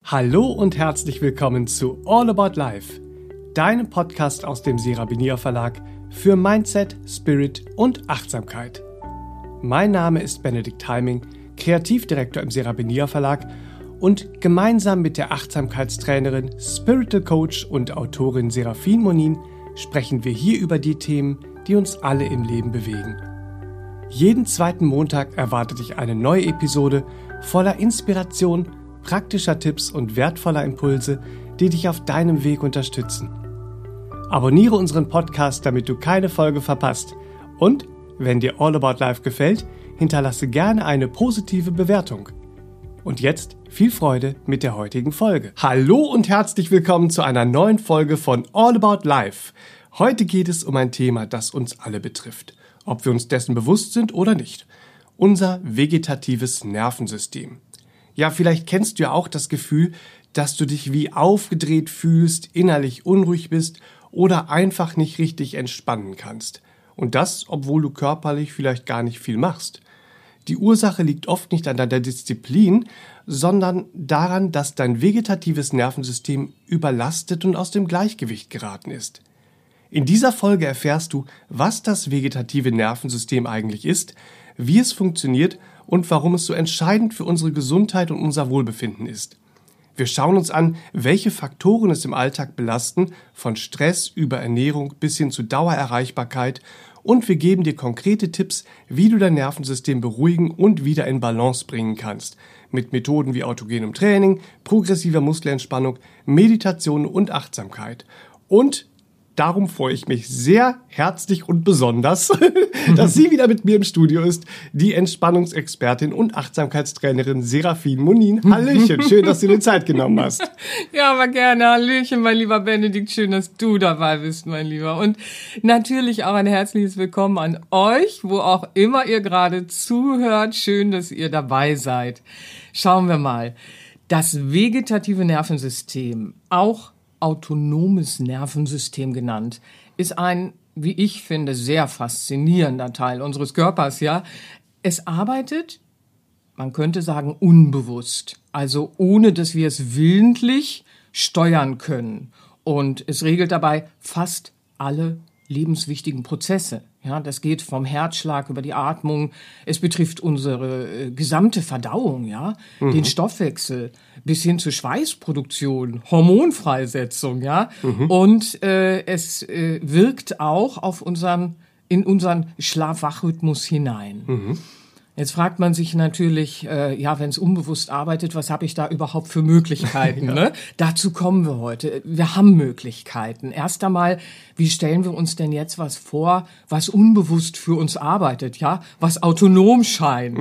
Hallo und herzlich willkommen zu All About Life, deinem Podcast aus dem Serabinier Verlag für Mindset, Spirit und Achtsamkeit. Mein Name ist Benedikt Heiming, Kreativdirektor im Serabinier Verlag und gemeinsam mit der Achtsamkeitstrainerin, Spiritual Coach und Autorin Serafin Monin sprechen wir hier über die Themen, die uns alle im Leben bewegen. Jeden zweiten Montag erwartet dich eine neue Episode voller Inspiration, praktischer Tipps und wertvoller Impulse, die dich auf deinem Weg unterstützen. Abonniere unseren Podcast, damit du keine Folge verpasst. Und, wenn dir All About Life gefällt, hinterlasse gerne eine positive Bewertung. Und jetzt viel Freude mit der heutigen Folge. Hallo und herzlich willkommen zu einer neuen Folge von All About Life. Heute geht es um ein Thema, das uns alle betrifft, ob wir uns dessen bewusst sind oder nicht. Unser vegetatives Nervensystem. Ja, vielleicht kennst du ja auch das Gefühl, dass du dich wie aufgedreht fühlst, innerlich unruhig bist oder einfach nicht richtig entspannen kannst. Und das, obwohl du körperlich vielleicht gar nicht viel machst. Die Ursache liegt oft nicht an deiner Disziplin, sondern daran, dass dein vegetatives Nervensystem überlastet und aus dem Gleichgewicht geraten ist. In dieser Folge erfährst du, was das vegetative Nervensystem eigentlich ist, wie es funktioniert und warum es so entscheidend für unsere Gesundheit und unser Wohlbefinden ist. Wir schauen uns an, welche Faktoren es im Alltag belasten, von Stress über Ernährung bis hin zu Dauererreichbarkeit, und wir geben dir konkrete Tipps, wie du dein Nervensystem beruhigen und wieder in Balance bringen kannst, mit Methoden wie autogenem Training, progressiver Muskelentspannung, Meditation und Achtsamkeit. Und darum freue ich mich sehr herzlich und besonders, dass sie wieder mit mir im Studio ist, die Entspannungsexpertin und Achtsamkeitstrainerin Serafin Monin. Hallöchen, schön, dass du dir Zeit genommen hast. Ja, aber gerne. Hallöchen, mein lieber Benedikt, schön, dass du dabei bist, mein Lieber. Und natürlich auch ein herzliches Willkommen an euch, wo auch immer ihr gerade zuhört. Schön, dass ihr dabei seid. Schauen wir mal. Das vegetative Nervensystem, auch autonomes Nervensystem genannt, ist ein, wie ich finde, sehr faszinierender Teil unseres Körpers, ja. Es arbeitet, man könnte sagen, unbewusst, also ohne, dass wir es willentlich steuern können. Und es regelt dabei fast alle lebenswichtigen Prozesse. Ja, das geht vom Herzschlag über die Atmung. Es betrifft unsere gesamte Verdauung, ja, den Stoffwechsel bis hin zur Schweißproduktion, Hormonfreisetzung, ja. Und es wirkt auch auf in unseren Schlaf-Wach-Rhythmus hinein. Jetzt fragt man sich natürlich, wenn es unbewusst arbeitet, was habe ich da überhaupt für Möglichkeiten? Ja. Ne? Dazu kommen wir heute. Wir haben Möglichkeiten. Erst einmal, wie stellen wir uns denn jetzt was vor, was unbewusst für uns arbeitet, ja, was autonom scheint?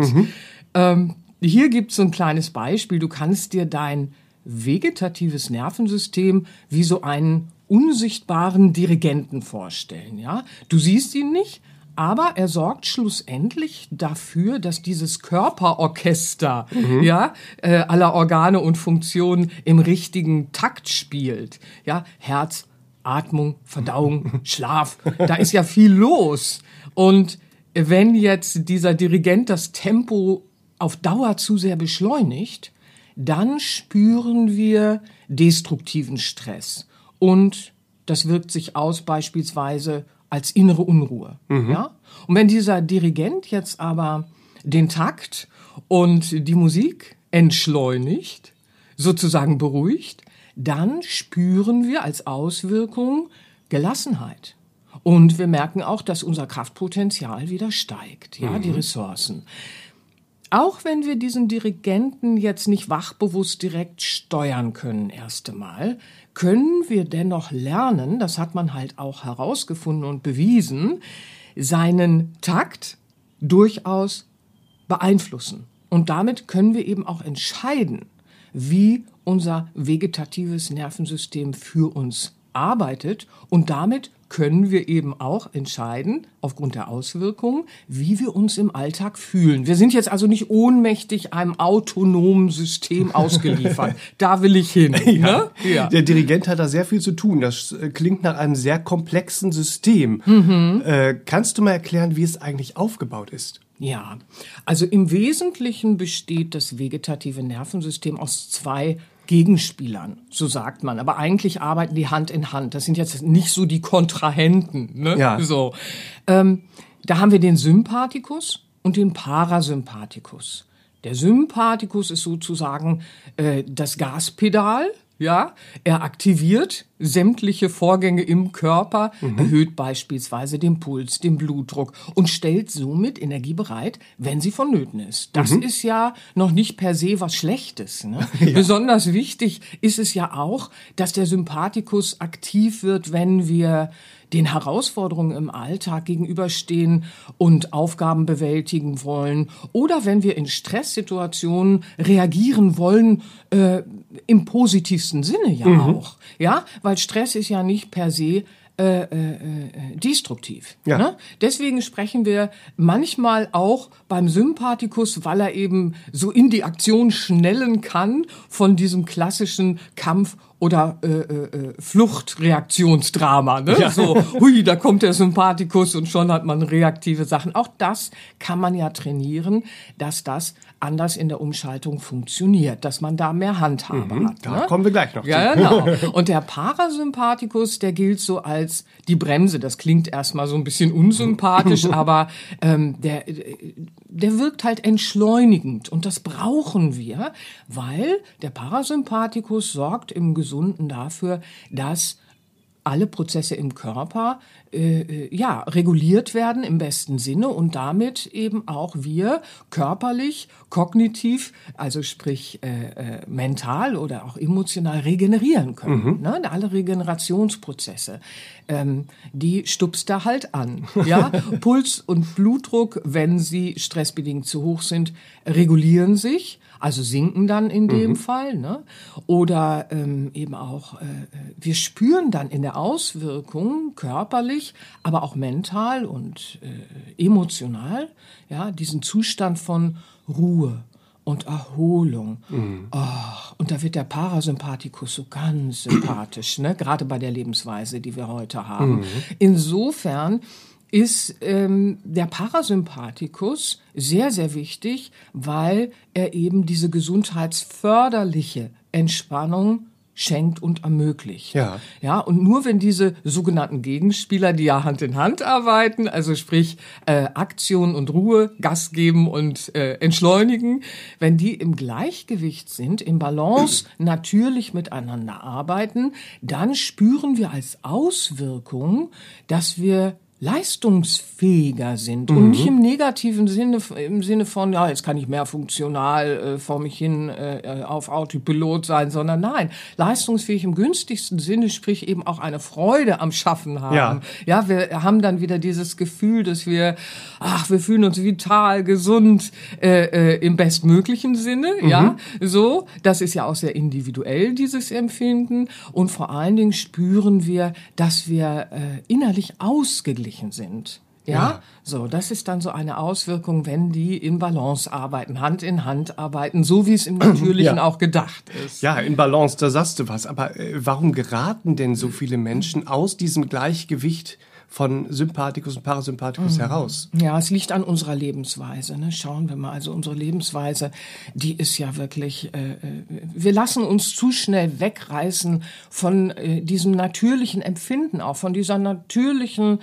Hier gibt es so ein kleines Beispiel. Du kannst dir dein vegetatives Nervensystem wie so einen unsichtbaren Dirigenten vorstellen, ja? Du siehst ihn nicht, aber er sorgt schlussendlich dafür, dass dieses Körperorchester aller Organe und Funktionen im richtigen Takt spielt. Ja, Herz, Atmung, Verdauung, Schlaf, da ist ja viel los. Und wenn jetzt dieser Dirigent das Tempo auf Dauer zu sehr beschleunigt, dann spüren wir destruktiven Stress. Und das wirkt sich aus beispielsweise als innere Unruhe. Ja? Und wenn dieser Dirigent jetzt aber den Takt und die Musik entschleunigt, sozusagen beruhigt, dann spüren wir als Auswirkung Gelassenheit. Und wir merken auch, dass unser Kraftpotenzial wieder steigt, ja, die Ressourcen. Auch wenn wir diesen Dirigenten jetzt nicht wachbewusst direkt steuern können, erst einmal, können wir dennoch lernen, das hat man halt auch herausgefunden und bewiesen, seinen Takt durchaus beeinflussen. Und damit können wir eben auch entscheiden, wie unser vegetatives Nervensystem für uns arbeitet, und damit können wir eben auch entscheiden, aufgrund der Auswirkungen, wie wir uns im Alltag fühlen. Wir sind jetzt also nicht ohnmächtig einem autonomen System ausgeliefert. Da will ich hin. Ja. Ne? Ja. Der Dirigent hat da sehr viel zu tun. Das klingt nach einem sehr komplexen System. Kannst du mal erklären, wie es eigentlich aufgebaut ist? Ja, also im Wesentlichen besteht das vegetative Nervensystem aus zwei Gegenspielern, so sagt man. Aber eigentlich arbeiten die Hand in Hand. Das sind jetzt nicht so die Kontrahenten. Ne? Ja. So. Da haben wir den Sympathikus und den Parasympathikus. Der Sympathikus ist sozusagen das Gaspedal. Ja, er aktiviert sämtliche Vorgänge im Körper, erhöht beispielsweise den Puls, den Blutdruck und stellt somit Energie bereit, wenn sie vonnöten ist. Das ist ja noch nicht per se was Schlechtes. Ne? Ja. Besonders wichtig ist es ja auch, dass der Sympathikus aktiv wird, wenn wir den Herausforderungen im Alltag gegenüberstehen und Aufgaben bewältigen wollen oder wenn wir in Stresssituationen reagieren wollen, im positivsten Sinne ja auch, ja, weil Stress ist ja nicht per se destruktiv. Ja. Ne? Deswegen sprechen wir manchmal auch beim Sympathikus, weil er eben so in die Aktion schnellen kann, von diesem klassischen Kampf- oder Fluchtreaktionsdrama. Ne? Ja. So, hui, da kommt der Sympathikus und schon hat man reaktive Sachen. Auch das kann man ja trainieren, dass das anders in der Umschaltung funktioniert, dass man da mehr Handhabe hat. Da kommen wir gleich noch zu. Ja, genau. Und der Parasympathikus, der gilt so als die Bremse. Das klingt erstmal so ein bisschen unsympathisch, aber der wirkt halt entschleunigend. Und das brauchen wir, weil der Parasympathikus sorgt im Gesunden dafür, dass alle Prozesse im Körper reguliert werden im besten Sinne und damit eben auch wir körperlich, kognitiv, also sprich mental oder auch emotional regenerieren können. Ne? Alle Regenerationsprozesse, die stupst da halt an. Ja? Puls und Blutdruck, wenn sie stressbedingt zu hoch sind, regulieren sich. Also sinken dann in dem Fall, ne? Oder eben auch, wir spüren dann in der Auswirkung körperlich, aber auch mental und emotional, ja, diesen Zustand von Ruhe und Erholung. Und da wird der Parasympathikus so ganz sympathisch, ne? Gerade bei der Lebensweise, die wir heute haben. Insofern ist der Parasympathikus sehr, sehr wichtig, weil er eben diese gesundheitsförderliche Entspannung schenkt und ermöglicht. Ja. Ja, und nur wenn diese sogenannten Gegenspieler, die ja Hand in Hand arbeiten, also sprich Aktion und Ruhe, Gas geben und entschleunigen, wenn die im Gleichgewicht sind, im Balance natürlich miteinander arbeiten, dann spüren wir als Auswirkung, dass wir leistungsfähiger sind und nicht im negativen Sinne, im Sinne von, ja, jetzt kann ich mehr funktional vor mich hin auf Autopilot sein, sondern nein, leistungsfähig im günstigsten Sinne, sprich eben auch eine Freude am Schaffen haben. Ja, wir haben dann wieder dieses Gefühl, dass wir fühlen uns vital, gesund, im bestmöglichen Sinne, ja, so, das ist ja auch sehr individuell, dieses Empfinden und vor allen Dingen spüren wir, dass wir innerlich ausgeglichen sind. Ja, so, das ist dann so eine Auswirkung, wenn die in Balance arbeiten, Hand in Hand arbeiten, so wie es im Natürlichen auch gedacht ist. Ja, in Balance, da sagst du was. Aber warum geraten denn so viele Menschen aus diesem Gleichgewicht von Sympathikus und Parasympathikus heraus? Ja, es liegt an unserer Lebensweise. Ne? Schauen wir mal, also unsere Lebensweise, die ist ja wirklich, wir lassen uns zu schnell wegreißen von diesem natürlichen Empfinden, auch von diesem natürlichen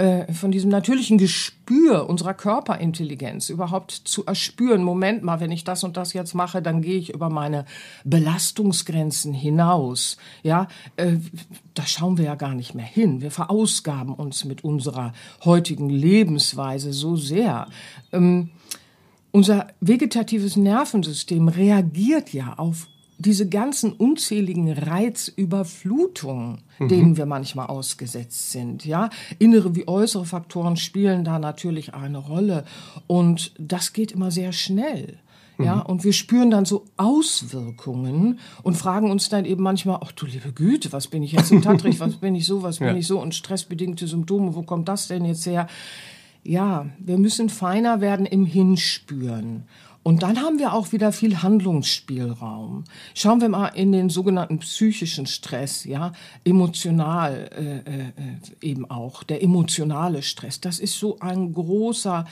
Gespür unserer Körperintelligenz überhaupt zu erspüren. Moment mal, wenn ich das und das jetzt mache, dann gehe ich über meine Belastungsgrenzen hinaus. Ja, da schauen wir ja gar nicht mehr hin. Wir verausgaben uns mit unserer heutigen Lebensweise so sehr. Unser vegetatives Nervensystem reagiert ja auf diese ganzen unzähligen Reizüberflutungen, denen wir manchmal ausgesetzt sind, ja. Innere wie äußere Faktoren spielen da natürlich eine Rolle. Und das geht immer sehr schnell. Ja, und wir spüren dann so Auswirkungen und fragen uns dann eben manchmal, ach du liebe Güte, was bin ich jetzt im Tatrich, was bin ich so und stressbedingte Symptome, wo kommt das denn jetzt her? Ja, wir müssen feiner werden im Hinspüren. Und dann haben wir auch wieder viel Handlungsspielraum. Schauen wir mal in den sogenannten psychischen Stress, ja, emotional eben auch, der emotionale Stress. Das ist so ein großer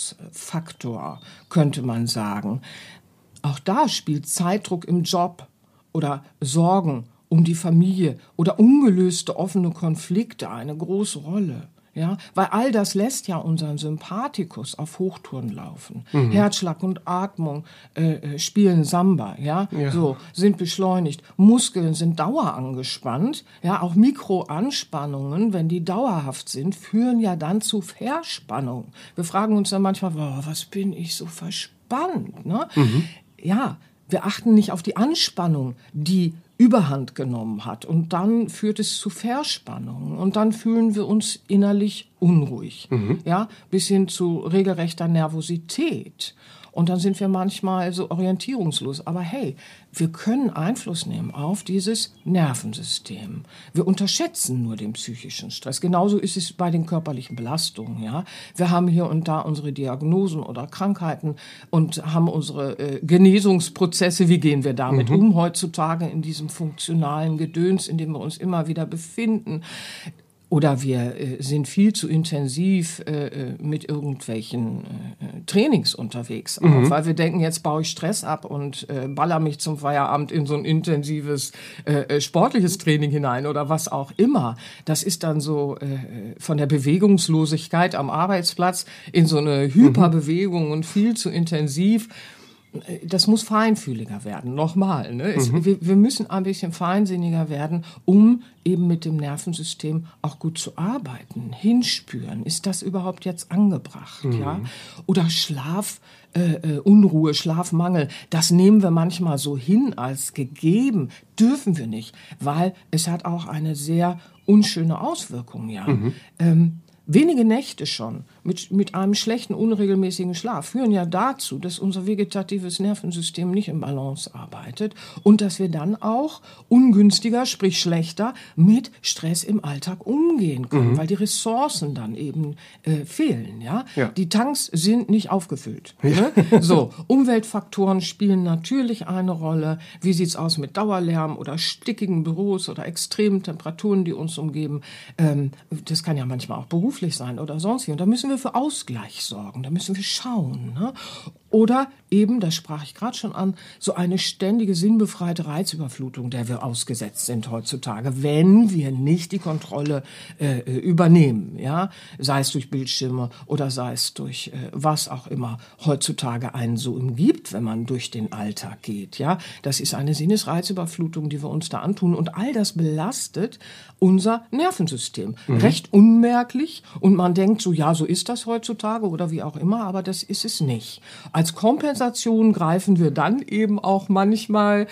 Einflussfaktor, könnte man sagen. Auch da spielt Zeitdruck im Job, oder Sorgen um die Familie oder ungelöste offene Konflikte eine große Rolle. Ja, weil all das lässt ja unseren Sympathikus auf Hochtouren laufen. Herzschlag und Atmung spielen Samba, ja, so, sind beschleunigt. Muskeln sind dauerangespannt, ja, auch Mikroanspannungen, wenn die dauerhaft sind, führen ja dann zu Verspannung. Wir fragen uns dann manchmal, was bin ich so verspannt, ne? Ja, wir achten nicht auf die Anspannung, die Überhand genommen hat. Und dann führt es zu Verspannungen. Und dann fühlen wir uns innerlich unruhig. Ja, bis hin zu regelrechter Nervosität. Und dann sind wir manchmal so orientierungslos. Aber hey, wir können Einfluss nehmen auf dieses Nervensystem. Wir unterschätzen nur den psychischen Stress. Genauso ist es bei den körperlichen Belastungen. Ja, wir haben hier und da unsere Diagnosen oder Krankheiten und haben unsere Genesungsprozesse. Wie gehen wir damit um heutzutage in diesem funktionalen Gedöns, in dem wir uns immer wieder befinden? Oder wir sind viel zu intensiv mit irgendwelchen Trainings unterwegs, weil wir denken, jetzt baue ich Stress ab und baller mich zum Feierabend in so ein intensives sportliches Training hinein oder was auch immer. Das ist dann so von der Bewegungslosigkeit am Arbeitsplatz in so eine Hyperbewegung und viel zu intensiv. Das muss feinfühliger werden, nochmal. Ne? Wir müssen ein bisschen feinsinniger werden, um eben mit dem Nervensystem auch gut zu arbeiten, hinspüren. Ist das überhaupt jetzt angebracht? Ja? Oder Unruhe, Schlafmangel, das nehmen wir manchmal so hin als gegeben, dürfen wir nicht, weil es hat auch eine sehr unschöne Auswirkung. Ja? Wenige Nächte schon mit einem schlechten, unregelmäßigen Schlaf führen ja dazu, dass unser vegetatives Nervensystem nicht im Balance arbeitet und dass wir dann auch ungünstiger, sprich schlechter, mit Stress im Alltag umgehen können, weil die Ressourcen dann eben fehlen. Ja? Die Tanks sind nicht aufgefüllt. Ne? So, Umweltfaktoren spielen natürlich eine Rolle. Wie sieht's aus mit Dauerlärm oder stickigen Büros oder extremen Temperaturen, die uns umgeben? Das kann ja manchmal auch beruflich sein oder sonst wie. Und da müssen wir für Ausgleich sorgen, da müssen wir schauen. Ne? Oder eben, das sprach ich gerade schon an, so eine ständige sinnbefreite Reizüberflutung, der wir ausgesetzt sind heutzutage, wenn wir nicht die Kontrolle übernehmen. Ja? Sei es durch Bildschirme oder sei es durch was auch immer heutzutage einen so umgibt, wenn man durch den Alltag geht. Ja? Das ist eine Sinnesreizüberflutung, die wir uns da antun. Und all das belastet unser Nervensystem. Recht unmerklich. Und man denkt so, ja, so ist das heutzutage oder wie auch immer, aber das ist es nicht. Als Kompensation greifen wir dann eben auch manchmal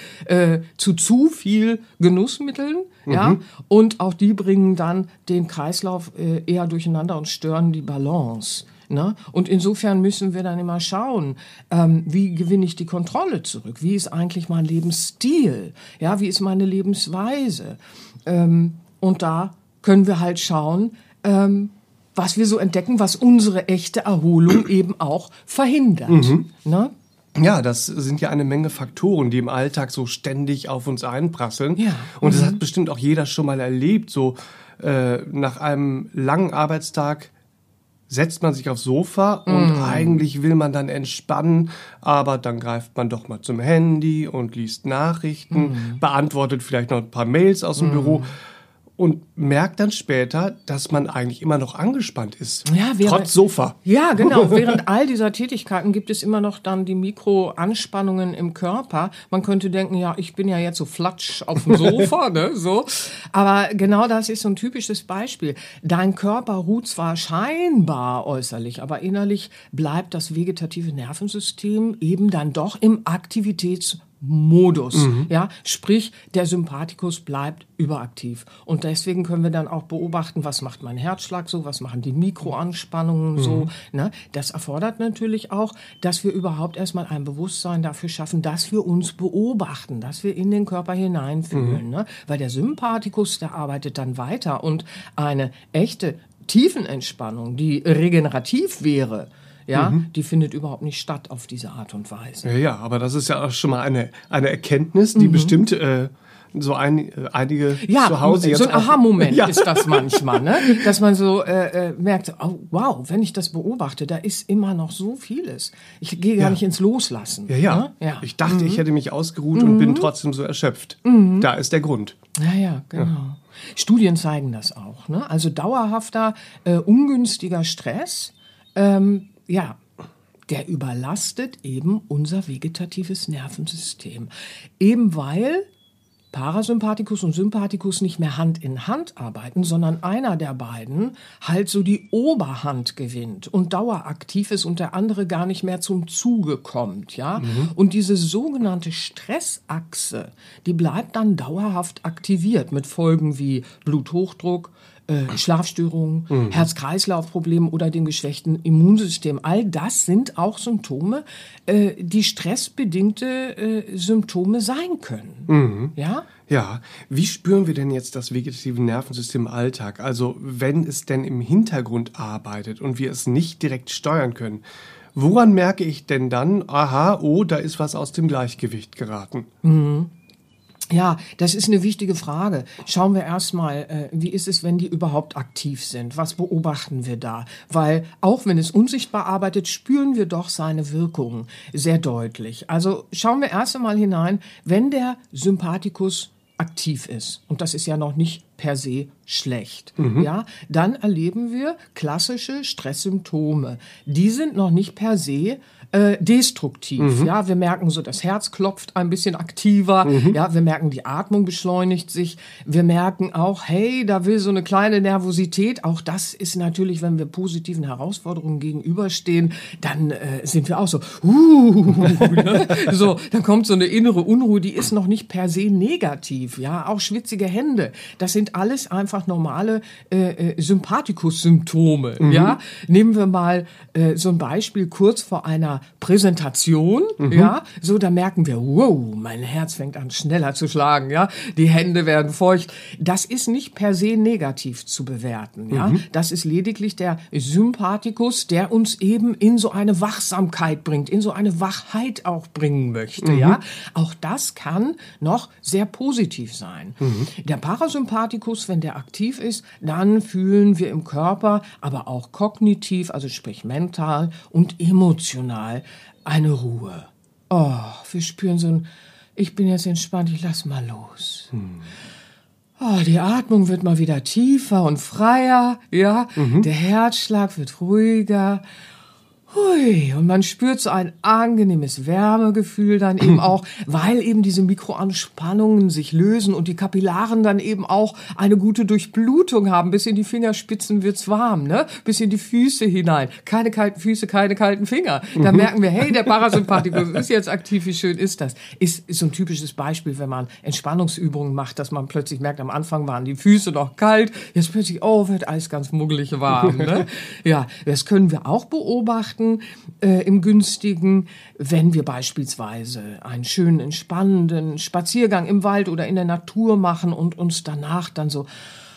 zu viel Genussmitteln, ja, und auch die bringen dann den Kreislauf eher durcheinander und stören die Balance. Ne? Und insofern müssen wir dann immer schauen, wie gewinne ich die Kontrolle zurück? Wie ist eigentlich mein Lebensstil? Ja, wie ist meine Lebensweise? Und da können wir halt schauen, was wir so entdecken, was unsere echte Erholung eben auch verhindert. Ne? Ja, das sind ja eine Menge Faktoren, die im Alltag so ständig auf uns einprasseln. Ja. Und das hat bestimmt auch jeder schon mal erlebt. So nach einem langen Arbeitstag setzt man sich aufs Sofa und eigentlich will man dann entspannen, aber dann greift man doch mal zum Handy und liest Nachrichten, beantwortet vielleicht noch ein paar Mails aus dem Büro. Und merkt dann später, dass man eigentlich immer noch angespannt ist, trotz Sofa. Ja, genau. Während all dieser Tätigkeiten gibt es immer noch dann die Mikroanspannungen im Körper. Man könnte denken, ja, ich bin ja jetzt so flatsch auf dem Sofa, ne, so. Aber genau das ist so ein typisches Beispiel. Dein Körper ruht zwar scheinbar äußerlich, aber innerlich bleibt das vegetative Nervensystem eben dann doch im Aktivitätsmodus, ja, sprich, der Sympathikus bleibt überaktiv. Und deswegen können wir dann auch beobachten, was macht mein Herzschlag so, was machen die Mikroanspannungen so. Ne? Das erfordert natürlich auch, dass wir überhaupt erstmal ein Bewusstsein dafür schaffen, dass wir uns beobachten, dass wir in den Körper hineinfühlen. Ne? Weil der Sympathikus, der arbeitet dann weiter und eine echte Tiefenentspannung, die regenerativ wäre, ja, die findet überhaupt nicht statt auf diese Art und Weise. Ja, aber das ist ja auch schon mal eine Erkenntnis, die bestimmt so einige ja, zu Hause jetzt so ein auch. Aha-Moment Ja. ist das manchmal, ne? Dass man so merkt, oh, wow, wenn ich das beobachte, da ist immer noch so vieles. Ich gehe gar nicht ins Loslassen. Ja. Ne? Ja. Ich dachte, ich hätte mich ausgeruht und bin trotzdem so erschöpft. Da ist der Grund. Ja, genau. Studien zeigen das auch. Ne? Also dauerhafter, ungünstiger Stress, der überlastet eben unser vegetatives Nervensystem. Eben weil Parasympathikus und Sympathikus nicht mehr Hand in Hand arbeiten, sondern einer der beiden halt so die Oberhand gewinnt und daueraktiv ist und der andere gar nicht mehr zum Zuge kommt, ja. Und diese sogenannte Stressachse, die bleibt dann dauerhaft aktiviert mit Folgen wie Bluthochdruck, Schlafstörungen, Herz-Kreislauf-Probleme oder dem geschwächten Immunsystem. All das sind auch Symptome, die stressbedingte Symptome sein können. Ja? Ja, wie spüren wir denn jetzt das vegetative Nervensystem im Alltag? Also wenn es denn im Hintergrund arbeitet und wir es nicht direkt steuern können, woran merke ich denn dann, da ist was aus dem Gleichgewicht geraten? Ja, das ist eine wichtige Frage. Schauen wir erstmal, wie ist es, wenn die überhaupt aktiv sind? Was beobachten wir da? Weil auch wenn es unsichtbar arbeitet, spüren wir doch seine Wirkungen sehr deutlich. Also schauen wir erst einmal hinein, wenn der Sympathikus aktiv ist, und das ist ja noch nicht per se schlecht, ja, dann erleben wir klassische Stresssymptome. Die sind noch nicht per se destruktiv. Ja, wir merken so, das Herz klopft ein bisschen aktiver. Ja, wir merken, die Atmung beschleunigt sich. Wir merken auch, hey, da will so eine kleine Nervosität. Auch das ist natürlich, wenn wir positiven Herausforderungen gegenüberstehen, dann sind wir auch so, ne? So, dann kommt so eine innere Unruhe, die ist noch nicht per se negativ. Ja, auch schwitzige Hände. Das sind alles einfach normale Sympathikus-Symptome. Ja, nehmen wir mal so ein Beispiel kurz vor einer Präsentation, ja, so, da merken wir, wow, mein Herz fängt an schneller zu schlagen, ja, die Hände werden feucht. Das ist nicht per se negativ zu bewerten, ja, das ist lediglich der Sympathikus, der uns eben in so eine Wachsamkeit bringt, in so eine Wachheit auch bringen möchte, ja. Auch das kann noch sehr positiv sein. Der Parasympathikus, wenn der aktiv ist, dann fühlen wir im Körper, aber auch kognitiv, also sprich mental und emotional, eine Ruhe. Oh, wir spüren so ein, ich bin jetzt entspannt, ich lass mal los. Oh, die Atmung wird mal wieder tiefer und freier, ja. Der Herzschlag wird ruhiger. Hui, und man spürt so ein angenehmes Wärmegefühl dann eben auch, weil eben diese Mikroanspannungen sich lösen und die Kapillaren dann eben auch eine gute Durchblutung haben. Bis in die Fingerspitzen wird's warm, ne? Bis in die Füße hinein. Keine kalten Füße, keine kalten Finger. Da merken wir, hey, der Parasympathikus ist jetzt aktiv, wie schön ist das? Ist so ein typisches Beispiel, wenn man Entspannungsübungen macht, dass man plötzlich merkt, am Anfang waren die Füße noch kalt, jetzt plötzlich, wird alles ganz muggelig warm, ne? Ja, das können wir auch beobachten. Im Günstigen, wenn wir beispielsweise einen schönen, entspannenden Spaziergang im Wald oder in der Natur machen und uns danach dann so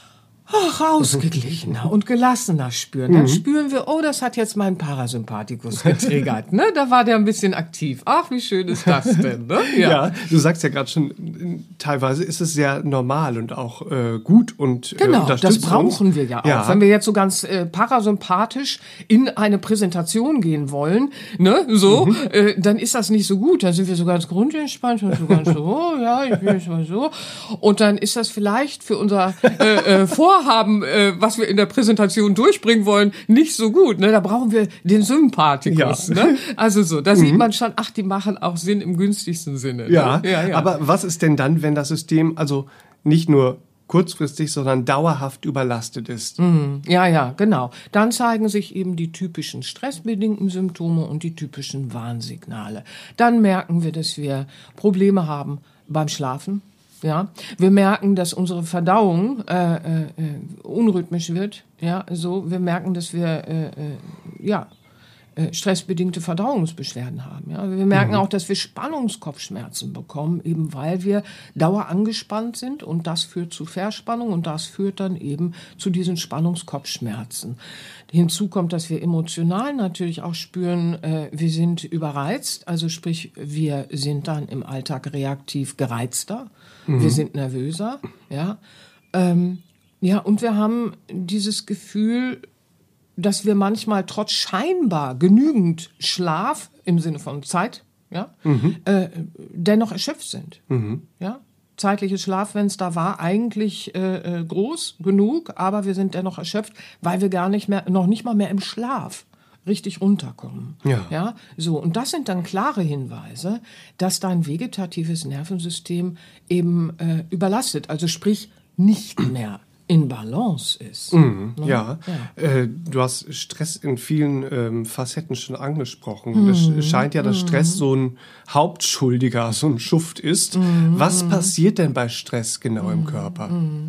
ausgeglichener und gelassener spüren. Dann spüren wir, das hat jetzt meinen Parasympathikus getriggert. Ne? Da war der ein bisschen aktiv. Ach, wie schön ist das denn? Ne? Ja, du sagst ja gerade schon, teilweise ist es sehr normal und auch gut und genau, das unterstützt brauchen uns. wir ja auch. Ja. Wenn wir jetzt so ganz parasympathisch in eine Präsentation gehen wollen, ne, so, dann ist das nicht so gut. Dann sind wir so ganz grundentspannt und so ganz so, ja, ich bin jetzt mal so. Und dann ist das vielleicht für unser Vorhaben, was wir in der Präsentation durchbringen wollen, nicht so gut. Ne? Da brauchen wir den Sympathikus. Ja. Ne? Also so, da sieht man schon, die machen auch Sinn im günstigsten Sinne. Ne? Ja, Ja. aber was ist denn dann, wenn das System also nicht nur kurzfristig, sondern dauerhaft überlastet ist? Ja, genau. Dann zeigen sich eben die typischen stressbedingten Symptome und die typischen Warnsignale. Dann merken wir, dass wir Probleme haben beim Schlafen. Ja, wir merken, dass unsere Verdauung unrhythmisch wird. Ja, so. Wir merken, dass wir stressbedingte Verdauungsbeschwerden haben. Ja? Wir merken auch, dass wir Spannungskopfschmerzen bekommen, eben weil wir dauer angespannt sind und das führt zu Verspannung und das führt dann eben zu diesen Spannungskopfschmerzen. Hinzu kommt, dass wir emotional natürlich auch spüren, wir sind überreizt, also sprich, wir sind dann im Alltag reaktiv gereizter, wir sind nervöser, ja. Ja, und wir haben dieses Gefühl, dass wir manchmal trotz scheinbar genügend Schlaf im Sinne von Zeit, ja, dennoch erschöpft sind. Ja? Zeitliches Schlafenster war eigentlich groß genug, aber wir sind dennoch erschöpft, weil wir noch nicht mal mehr im Schlaf richtig runterkommen. Ja, so. Und das sind dann klare Hinweise, dass dein vegetatives Nervensystem eben überlastet, also sprich nicht mehr in Balance ist. Ja. Du hast Stress in vielen Facetten schon angesprochen. Es scheint ja, dass Stress so ein Hauptschuldiger, so ein Schuft ist. Was passiert denn bei Stress genau im Körper?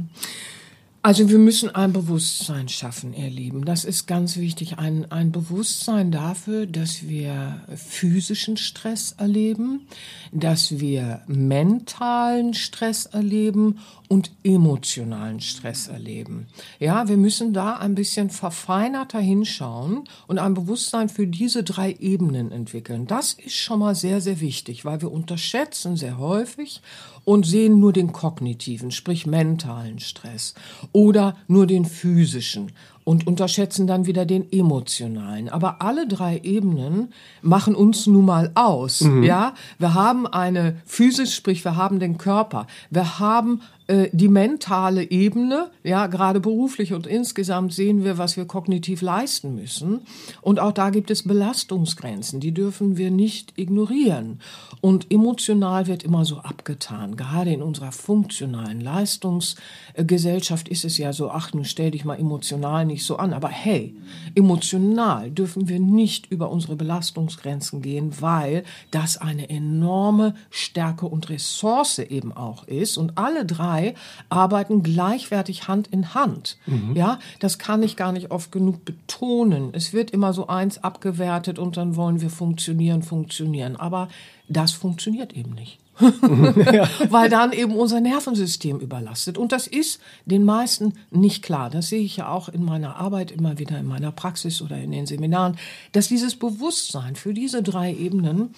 Also wir müssen ein Bewusstsein schaffen, ihr Lieben. Das ist ganz wichtig, ein Bewusstsein dafür, dass wir physischen Stress erleben, dass wir mentalen Stress erleben und emotionalen Stress erleben. Ja, wir müssen da ein bisschen verfeinerter hinschauen und ein Bewusstsein für diese 3 Ebenen entwickeln. Das ist schon mal sehr, sehr wichtig, weil wir unterschätzen sehr häufig und sehen nur den kognitiven, sprich mentalen Stress oder nur den physischen und unterschätzen dann wieder den emotionalen. Aber alle 3 Ebenen machen uns nun mal aus. Ja, wir haben eine physisch, sprich wir haben den Körper, wir haben die mentale Ebene, ja, gerade beruflich und insgesamt sehen wir, was wir kognitiv leisten müssen. Und auch da gibt es Belastungsgrenzen, die dürfen wir nicht ignorieren. Und emotional wird immer so abgetan. Gerade in unserer funktionalen Leistungsgesellschaft ist es ja so, ach, nun stell dich mal emotional nicht so an. Aber hey, emotional dürfen wir nicht über unsere Belastungsgrenzen gehen, weil das eine enorme Stärke und Ressource eben auch ist. Und alle 3 arbeiten gleichwertig Hand in Hand. Ja, das kann ich gar nicht oft genug betonen. Es wird immer so eins abgewertet und dann wollen wir funktionieren. Aber das funktioniert eben nicht. Weil dann eben unser Nervensystem überlastet. Und das ist den meisten nicht klar. Das sehe ich ja auch in meiner Arbeit immer wieder, in meiner Praxis oder in den Seminaren, dass dieses Bewusstsein für diese 3 Ebenen,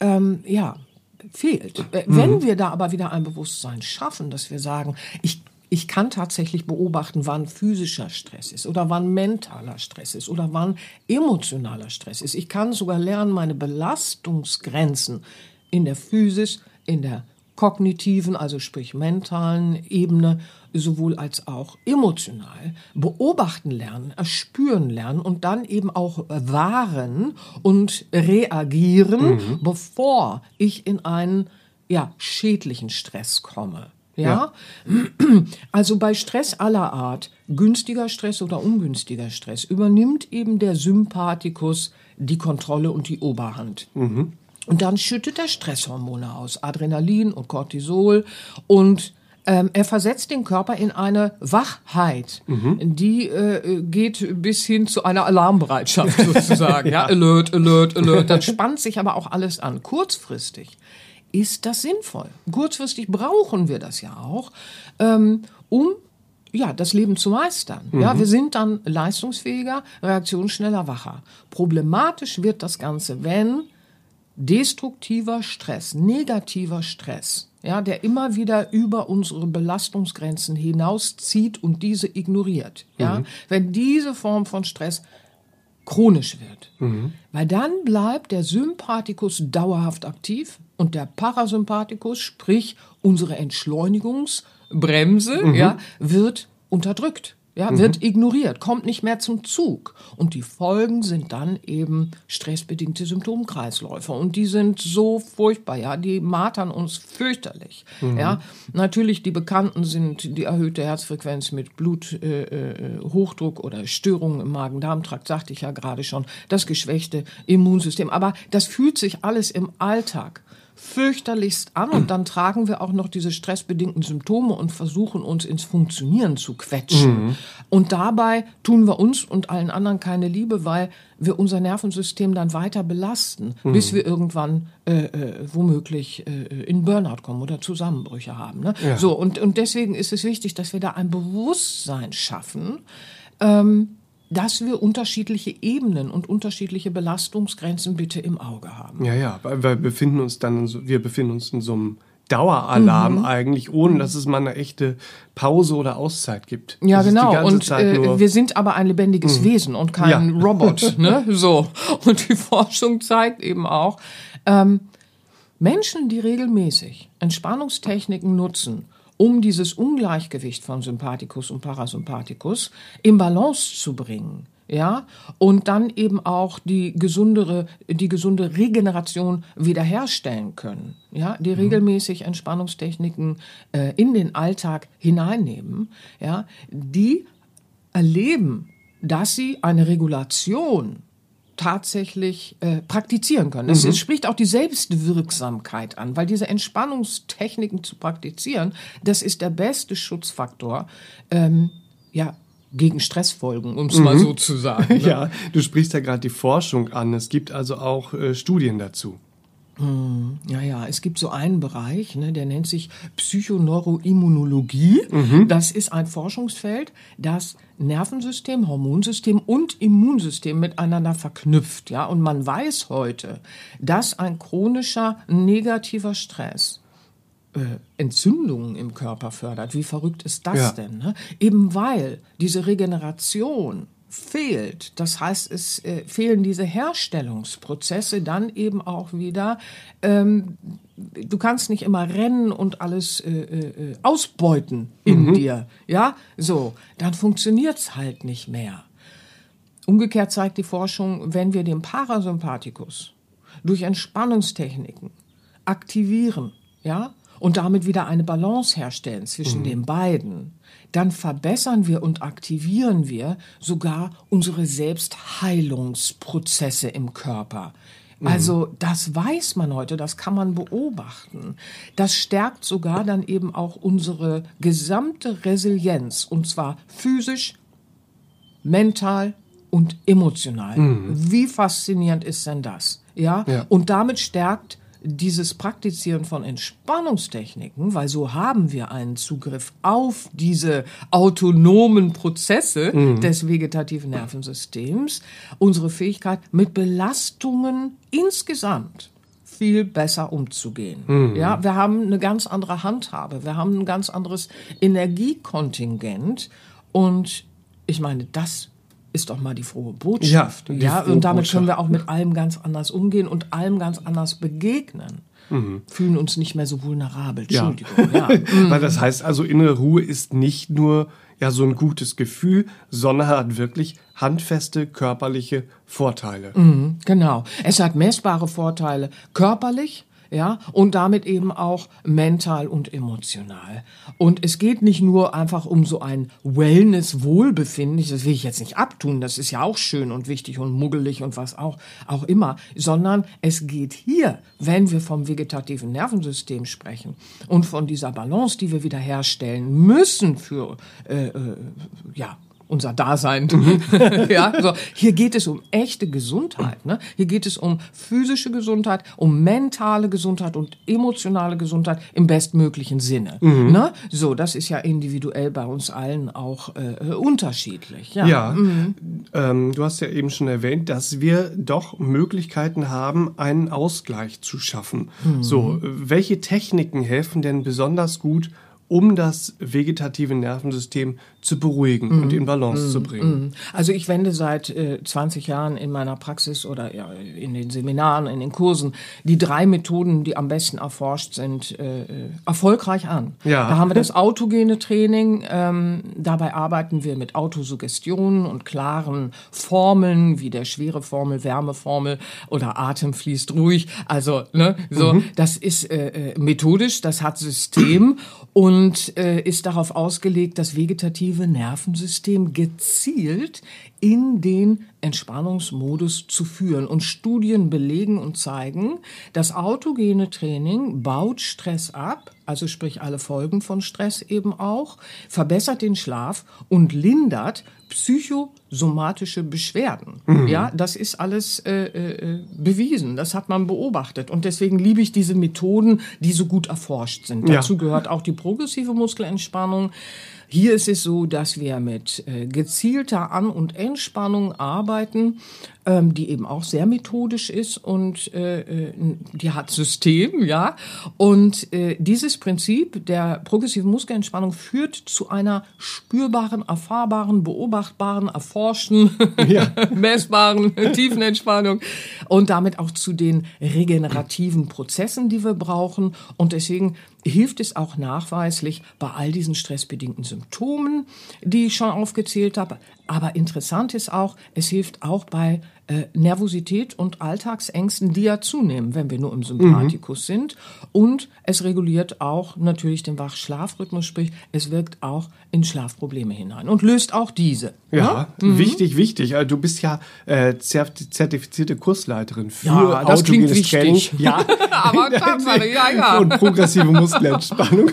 fehlt. Wenn wir da aber wieder ein Bewusstsein schaffen, dass wir sagen, ich kann tatsächlich beobachten, wann physischer Stress ist oder wann mentaler Stress ist oder wann emotionaler Stress ist. Ich kann sogar lernen, meine Belastungsgrenzen in der physisch, in der kognitiven, also sprich mentalen Ebene, sowohl als auch emotional beobachten lernen, erspüren lernen und dann eben auch wahren und reagieren, bevor ich in einen schädlichen Stress komme. Ja? Also bei Stress aller Art, günstiger Stress oder ungünstiger Stress, übernimmt eben der Sympathikus die Kontrolle und die Oberhand. Und dann schüttet er Stresshormone aus, Adrenalin und Cortisol und er versetzt den Körper in eine Wachheit, die geht bis hin zu einer Alarmbereitschaft sozusagen. Ja, Alert, Alert, Alert. Dann spannt sich aber auch alles an. Kurzfristig ist das sinnvoll. Kurzfristig brauchen wir das ja auch, um das Leben zu meistern. Ja, wir sind dann leistungsfähiger, reaktionsschneller, wacher. Problematisch wird das Ganze, wenn destruktiver Stress, negativer Stress, ja, der immer wieder über unsere Belastungsgrenzen hinauszieht und diese ignoriert. Ja, wenn diese Form von Stress chronisch wird, weil dann bleibt der Sympathikus dauerhaft aktiv und der Parasympathikus, sprich unsere Entschleunigungsbremse, wird unterdrückt. Ja, wird ignoriert, kommt nicht mehr zum Zug. Und die Folgen sind dann eben stressbedingte Symptomkreisläufe. Und die sind so furchtbar, ja, die martern uns fürchterlich. Ja, natürlich die bekannten sind die erhöhte Herzfrequenz mit Bluthochdruck oder Störungen im Magen-Darm-Trakt, sagte ich ja gerade schon, das geschwächte Immunsystem. Aber das fühlt sich alles im Alltag fürchterlichst an und dann tragen wir auch noch diese stressbedingten Symptome und versuchen uns ins Funktionieren zu quetschen. Und dabei tun wir uns und allen anderen keine Liebe, weil wir unser Nervensystem dann weiter belasten, bis wir irgendwann womöglich in Burnout kommen oder Zusammenbrüche haben. Ne? Ja. So, und deswegen ist es wichtig, dass wir da ein Bewusstsein schaffen, dass wir unterschiedliche Ebenen und unterschiedliche Belastungsgrenzen bitte im Auge haben. Ja, weil wir befinden uns in so einem Daueralarm eigentlich, ohne dass es mal eine echte Pause oder Auszeit gibt. Ja, Das ist die genau. ganze Und Zeit nur wir sind aber ein lebendiges Wesen und kein Robot. Ne? So. Und die Forschung zeigt eben auch, Menschen, die regelmäßig Entspannungstechniken nutzen, um dieses Ungleichgewicht von Sympathikus und Parasympathikus in Balance zu bringen, ja, und dann eben auch die gesunde Regeneration wiederherstellen können, ja, die regelmäßig Entspannungstechniken in den Alltag hineinnehmen, ja, die erleben, dass sie eine Regulation tatsächlich praktizieren können. Das spricht auch die Selbstwirksamkeit an, weil diese Entspannungstechniken zu praktizieren, das ist der beste Schutzfaktor, gegen Stressfolgen, um es mal so zu sagen. Ne? Ja, du sprichst ja gerade die Forschung an. Es gibt also auch Studien dazu. Ja, es gibt so einen Bereich, ne, der nennt sich Psychoneuroimmunologie. Das ist ein Forschungsfeld, das Nervensystem, Hormonsystem und Immunsystem miteinander verknüpft. Ja? Und man weiß heute, dass ein chronischer negativer Stress Entzündungen im Körper fördert. Wie verrückt ist das denn? Ne? Eben weil diese Regeneration fehlt. Das heißt, es fehlen diese Herstellungsprozesse dann eben auch wieder. Du kannst nicht immer rennen und alles ausbeuten in dir. Ja, so, dann funktioniert's halt nicht mehr. Umgekehrt zeigt die Forschung, wenn wir den Parasympathikus durch Entspannungstechniken aktivieren, ja, und damit wieder eine Balance herstellen zwischen den beiden, dann verbessern wir und aktivieren wir sogar unsere Selbstheilungsprozesse im Körper. Also das weiß man heute, das kann man beobachten. Das stärkt sogar dann eben auch unsere gesamte Resilienz, und zwar physisch, mental und emotional. Wie faszinierend ist denn das? Ja? Und damit stärkt dieses Praktizieren von Entspannungstechniken, weil so haben wir einen Zugriff auf diese autonomen Prozesse des vegetativen Nervensystems, unsere Fähigkeit, mit Belastungen insgesamt viel besser umzugehen. Ja, wir haben eine ganz andere Handhabe, wir haben ein ganz anderes Energiekontingent und ich meine, das ist doch mal die frohe Botschaft. Ja, und damit können wir auch mit allem ganz anders umgehen und allem ganz anders begegnen. Fühlen uns nicht mehr so vulnerabel. Entschuldigung. Ja. Weil das heißt also, innere Ruhe ist nicht nur so ein gutes Gefühl, sondern hat wirklich handfeste körperliche Vorteile. Genau. Es hat messbare Vorteile körperlich, ja, und damit eben auch mental und emotional. Und es geht nicht nur einfach um so ein Wellness-Wohlbefinden, das will ich jetzt nicht abtun, das ist ja auch schön und wichtig und muggelig und was auch immer, sondern es geht hier, wenn wir vom vegetativen Nervensystem sprechen und von dieser Balance, die wir wiederherstellen müssen für, unser Dasein. Ja, so. Hier geht es um echte Gesundheit. Ne? Hier geht es um physische Gesundheit, um mentale Gesundheit und emotionale Gesundheit im bestmöglichen Sinne. Ne? So, das ist ja individuell bei uns allen auch unterschiedlich. Ja, du hast ja eben schon erwähnt, dass wir doch Möglichkeiten haben, einen Ausgleich zu schaffen. So, welche Techniken helfen denn besonders gut, um das vegetative Nervensystem zu beruhigen und in Balance zu bringen? Also ich wende seit 20 Jahren in meiner Praxis oder in den Seminaren, in den Kursen die 3 Methoden, die am besten erforscht sind, erfolgreich an. Ja. Da haben wir das autogene Training, dabei arbeiten wir mit Autosuggestionen und klaren Formeln, wie der Schwereformel, Wärmeformel oder Atem fließt ruhig. Also, ne, so, das ist methodisch, das hat System und und ist darauf ausgelegt, das vegetative Nervensystem gezielt in den Entspannungsmodus zu führen. Und Studien belegen und zeigen, das autogene Training baut Stress ab, also sprich alle Folgen von Stress eben auch, verbessert den Schlaf und lindert psychosomatische Beschwerden. Ja, das ist alles bewiesen, das hat man beobachtet. Und deswegen liebe ich diese Methoden, die so gut erforscht sind. Dazu gehört auch die progressive Muskelentspannung. Hier ist es so, dass wir mit gezielter An- und Entspannung arbeiten, die eben auch sehr methodisch ist und die hat System, ja. Und dieses Prinzip der progressiven Muskelentspannung führt zu einer spürbaren, erfahrbaren, beobachtbaren, erforschten, messbaren Tiefenentspannung und damit auch zu den regenerativen Prozessen, die wir brauchen. Und deswegen hilft es auch nachweislich bei all diesen stressbedingten Symptomen, die ich schon aufgezählt habe. Aber interessant ist auch, es hilft auch bei Nervosität und Alltagsängsten, die ja zunehmen, wenn wir nur im Sympathikus sind. Und es reguliert auch natürlich den Wach-Schlaf-Rhythmus, sprich, es wirkt auch in Schlafprobleme hinein und löst auch diese. Ja, wichtig. Also du bist ja zertifizierte Kursleiterin für das klingt autogenes Training. wichtig. Ja, Aber Tatsache, ja. Und progressive Muskelentspannung.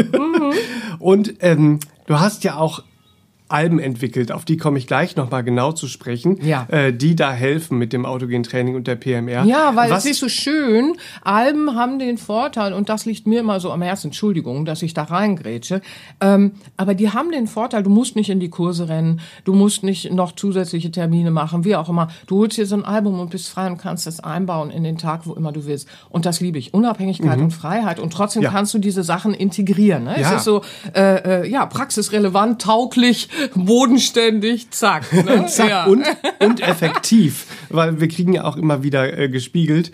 Und du hast ja auch Alben entwickelt, auf die komme ich gleich nochmal genau zu sprechen, die da helfen mit dem autogenen Training und der PMR. Ja, weil es ist so schön, Alben haben den Vorteil, und das liegt mir immer so am Herzen, Entschuldigung, dass ich da reingrätsche, aber die haben den Vorteil, du musst nicht in die Kurse rennen, du musst nicht noch zusätzliche Termine machen, wie auch immer. Du holst dir so ein Album und bist frei und kannst das einbauen in den Tag, wo immer du willst. Und das liebe ich, Unabhängigkeit und Freiheit, und trotzdem kannst du diese Sachen integrieren. Ne? Es ist so praxisrelevant, tauglich, bodenständig, zack. Ne? Zack, und effektiv. Weil wir kriegen ja auch immer wieder gespiegelt,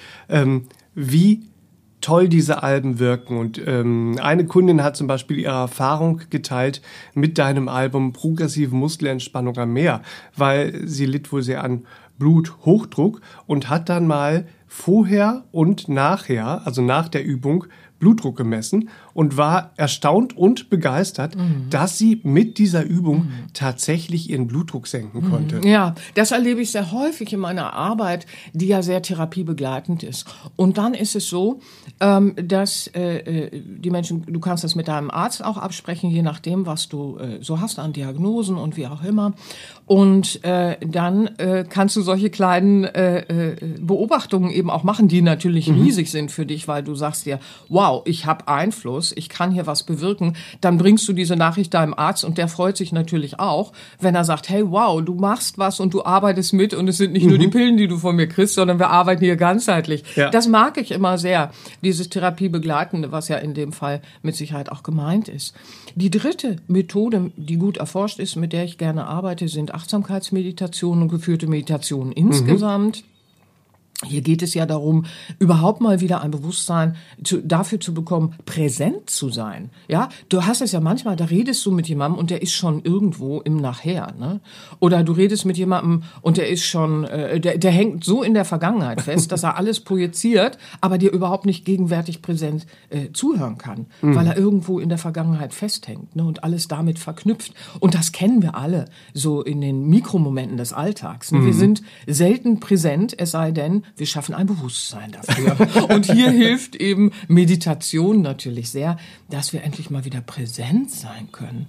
wie toll diese Alben wirken. Und eine Kundin hat zum Beispiel ihre Erfahrung geteilt mit deinem Album Progressive Muskelentspannung am Meer, weil sie litt wohl sehr an Bluthochdruck und hat dann mal vorher und nachher, also nach der Übung, Blutdruck gemessen und war erstaunt und begeistert, dass sie mit dieser Übung tatsächlich ihren Blutdruck senken konnte. Ja, das erlebe ich sehr häufig in meiner Arbeit, die ja sehr therapiebegleitend ist. Und dann ist es so, dass die Menschen, du kannst das mit deinem Arzt auch absprechen, je nachdem, was du so hast an Diagnosen und wie auch immer. Und dann kannst du solche kleinen Beobachtungen eben auch machen, die natürlich riesig sind für dich, weil du sagst dir, wow, ich habe Einfluss, ich kann hier was bewirken. Dann bringst du diese Nachricht deinem Arzt und der freut sich natürlich auch, wenn er sagt, hey, wow, du machst was und du arbeitest mit und es sind nicht nur die Pillen, die du von mir kriegst, sondern wir arbeiten hier ganzheitlich. Ja. Das mag ich immer sehr, dieses Therapiebegleitende, was ja in dem Fall mit Sicherheit auch gemeint ist. Die dritte Methode, die gut erforscht ist, mit der ich gerne arbeite, sind Achtsamkeitsmeditationen und geführte Meditationen insgesamt. Hier geht es ja darum, überhaupt mal wieder ein Bewusstsein dafür zu bekommen, präsent zu sein. Ja, du hast es ja manchmal, da redest du mit jemandem und der ist schon irgendwo im Nachher, ne? Oder du redest mit jemandem und der ist schon, der hängt so in der Vergangenheit fest, dass er alles projiziert, aber dir überhaupt nicht gegenwärtig präsent zuhören kann, weil er irgendwo in der Vergangenheit festhängt, ne? Und alles damit verknüpft. Und das kennen wir alle, so in den Mikromomenten des Alltags. Ne? Wir sind selten präsent, es sei denn, wir schaffen ein Bewusstsein dafür. Und hier hilft eben Meditation natürlich sehr, dass wir endlich mal wieder präsent sein können.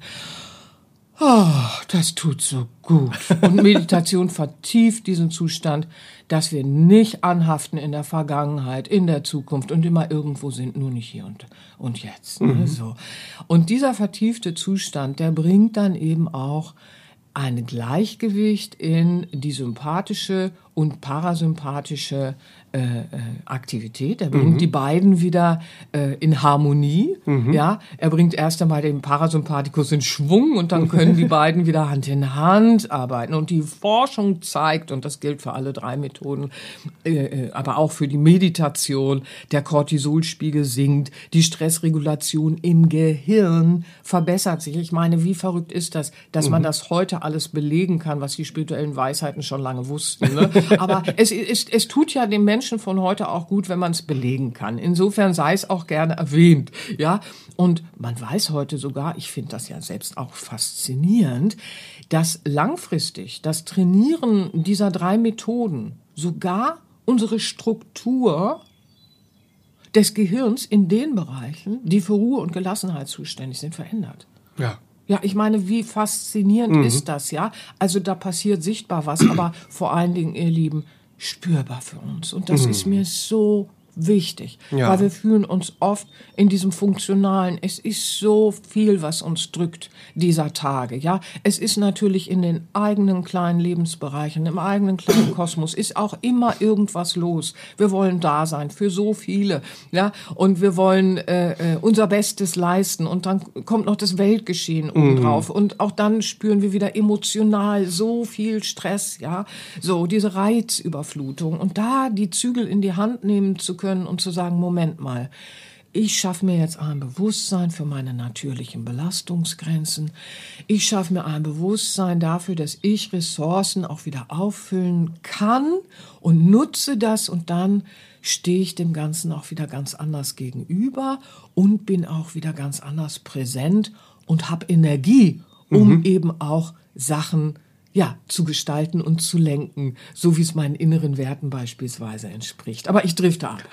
Oh, das tut so gut. Und Meditation vertieft diesen Zustand, dass wir nicht anhaften in der Vergangenheit, in der Zukunft und immer irgendwo sind, nur nicht hier und jetzt. Ne? So. Und dieser vertiefte Zustand, der bringt dann eben auch ein Gleichgewicht in die sympathische und parasympathische Aktivität. Er bringt die beiden wieder in Harmonie. Ja, er bringt erst einmal den Parasympathikus in Schwung und dann können die beiden wieder Hand in Hand arbeiten. Und die Forschung zeigt, und das gilt für alle drei Methoden, aber auch für die Meditation, der Cortisolspiegel sinkt, die Stressregulation im Gehirn verbessert sich. Ich meine, wie verrückt ist das, dass man das heute alles belegen kann, was die spirituellen Weisheiten schon lange wussten. Ne? Aber es tut ja dem Menschen von heute auch gut, wenn man es belegen kann. Insofern sei es auch gerne erwähnt, ja. Und man weiß heute sogar, ich finde das ja selbst auch faszinierend, dass langfristig das Trainieren dieser 3 Methoden sogar unsere Struktur des Gehirns in den Bereichen, die für Ruhe und Gelassenheit zuständig sind, verändert. Ja. Ja, ich meine, wie faszinierend ist das, ja? Also da passiert sichtbar was, aber vor allen Dingen, ihr Lieben, spürbar für uns. Und das ist mir so wichtig, weil wir fühlen uns oft in diesem Funktionalen. Es ist so viel, was uns drückt dieser Tage, ja. Es ist natürlich in den eigenen kleinen Lebensbereichen, im eigenen kleinen Kosmos ist auch immer irgendwas los. Wir wollen da sein für so viele, ja. Und wir wollen unser Bestes leisten und dann kommt noch das Weltgeschehen obendrauf und auch dann spüren wir wieder emotional so viel Stress, ja. So diese Reizüberflutung und da die Zügel in die Hand nehmen zu können und zu sagen, Moment mal, ich schaffe mir jetzt ein Bewusstsein für meine natürlichen Belastungsgrenzen. Ich schaffe mir ein Bewusstsein dafür, dass ich Ressourcen auch wieder auffüllen kann und nutze das und dann stehe ich dem Ganzen auch wieder ganz anders gegenüber und bin auch wieder ganz anders präsent und habe Energie, um eben auch Sachen zu gestalten und zu lenken, so wie es meinen inneren Werten beispielsweise entspricht. Aber ich drifte ab.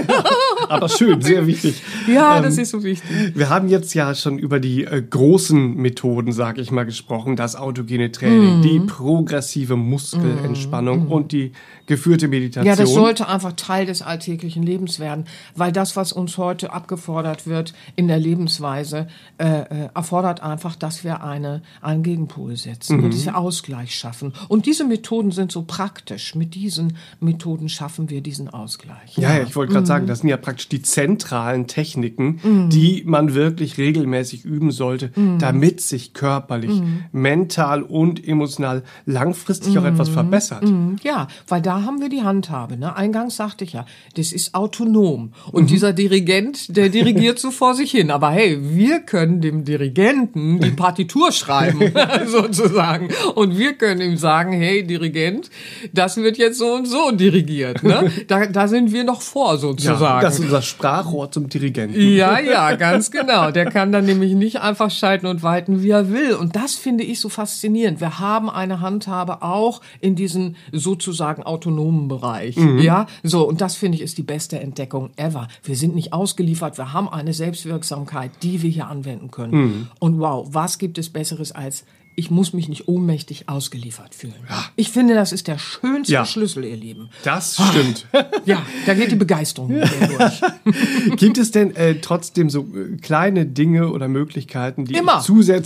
Aber schön, sehr wichtig. Ja, das ist so wichtig. Wir haben jetzt ja schon über die großen Methoden, sag ich mal, gesprochen. Das autogene Training, die progressive Muskelentspannung und die geführte Meditation. Ja, das sollte einfach Teil des alltäglichen Lebens werden, weil das, was uns heute abgefordert wird in der Lebensweise, erfordert einfach, dass wir einen Gegenpol setzen und dass wir Ausgleich schaffen. Und diese Methoden sind so praktisch. Mit diesen Methoden schaffen wir diesen Ausgleich. Ja, ich wollte gerade sagen, das sind ja praktisch die zentralen Techniken, die man wirklich regelmäßig üben sollte, damit sich körperlich, mental und emotional langfristig auch etwas verbessert. Ja, weil da haben wir die Handhabe. Ne? Eingangs sagte ich ja, das ist autonom. Und dieser Dirigent, der dirigiert so vor sich hin. Aber hey, wir können dem Dirigenten die Partitur schreiben, sozusagen. Und wir können ihm sagen, hey Dirigent, das wird jetzt so und so dirigiert. Ne? Da sind wir noch vor, sozusagen. Ja, das ist unser Sprachrohr zum Dirigenten. Ja, ganz genau. Der kann dann nämlich nicht einfach schalten und walten, wie er will. Und das finde ich so faszinierend. Wir haben eine Handhabe auch in diesem sozusagen autonomen Bereich. Ja, so. Und das finde ich ist die beste Entdeckung ever. Wir sind nicht ausgeliefert. Wir haben eine Selbstwirksamkeit, die wir hier anwenden können. Und wow, was gibt es Besseres als ich muss mich nicht ohnmächtig ausgeliefert fühlen. Ja. Ich finde, das ist der schönste Schlüssel, ihr Lieben. Das stimmt. Ja, da geht die Begeisterung mit mir durch. Gibt es denn trotzdem so kleine Dinge oder Möglichkeiten, die ich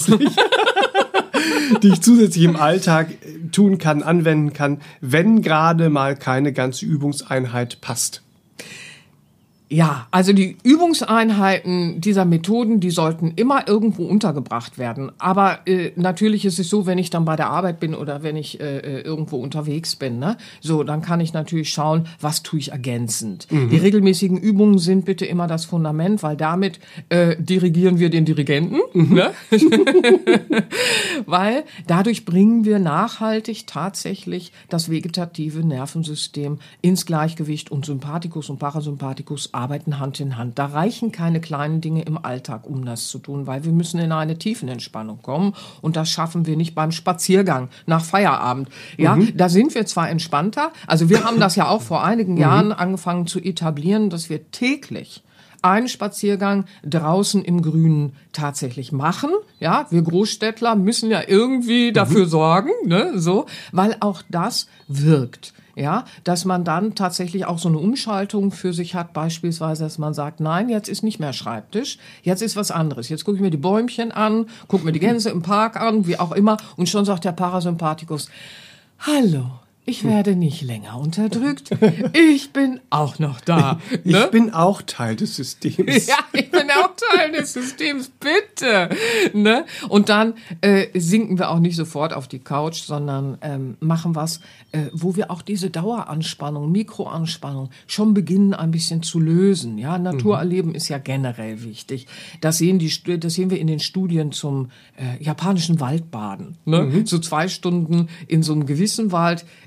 zusätzlich im Alltag tun kann, anwenden kann, wenn gerade mal keine ganze Übungseinheit passt? Ja, also die Übungseinheiten dieser Methoden, die sollten immer irgendwo untergebracht werden. Aber natürlich ist es so, wenn ich dann bei der Arbeit bin oder wenn ich irgendwo unterwegs bin, ne? So, dann kann ich natürlich schauen, was tue ich ergänzend. Die regelmäßigen Übungen sind bitte immer das Fundament, weil damit dirigieren wir den Dirigenten. Ne? Weil dadurch bringen wir nachhaltig tatsächlich das vegetative Nervensystem ins Gleichgewicht und Sympathikus und Parasympathikus arbeiten Hand in Hand. Da reichen keine kleinen Dinge im Alltag, um das zu tun, weil wir müssen in eine Tiefenentspannung kommen und das schaffen wir nicht beim Spaziergang nach Feierabend. Ja, da sind wir zwar entspannter, also wir haben das ja auch vor einigen Jahren angefangen zu etablieren, dass wir täglich einen Spaziergang draußen im Grünen tatsächlich machen. Ja, wir Großstädtler müssen ja irgendwie dafür sorgen, ne, so, weil auch das wirkt. Ja, dass man dann tatsächlich auch so eine Umschaltung für sich hat, beispielsweise, dass man sagt, nein, jetzt ist nicht mehr Schreibtisch, jetzt ist was anderes. Jetzt gucke ich mir die Bäumchen an, gucke mir die Gänse im Park an, wie auch immer, und schon sagt der Parasympathikus, hallo. Ich werde nicht länger unterdrückt. Ich bin auch noch da. Ne? Ich bin auch Teil des Systems. Ja, ich bin auch Teil des Systems, bitte. Ne? Und dann sinken wir auch nicht sofort auf die Couch, sondern machen was, wo wir auch diese Daueranspannung, Mikroanspannung schon beginnen ein bisschen zu lösen. Ja, Naturerleben ist ja generell wichtig. Das sehen wir in den Studien zum japanischen Waldbaden. Ne? So 2 Stunden in so einem gewissen Wald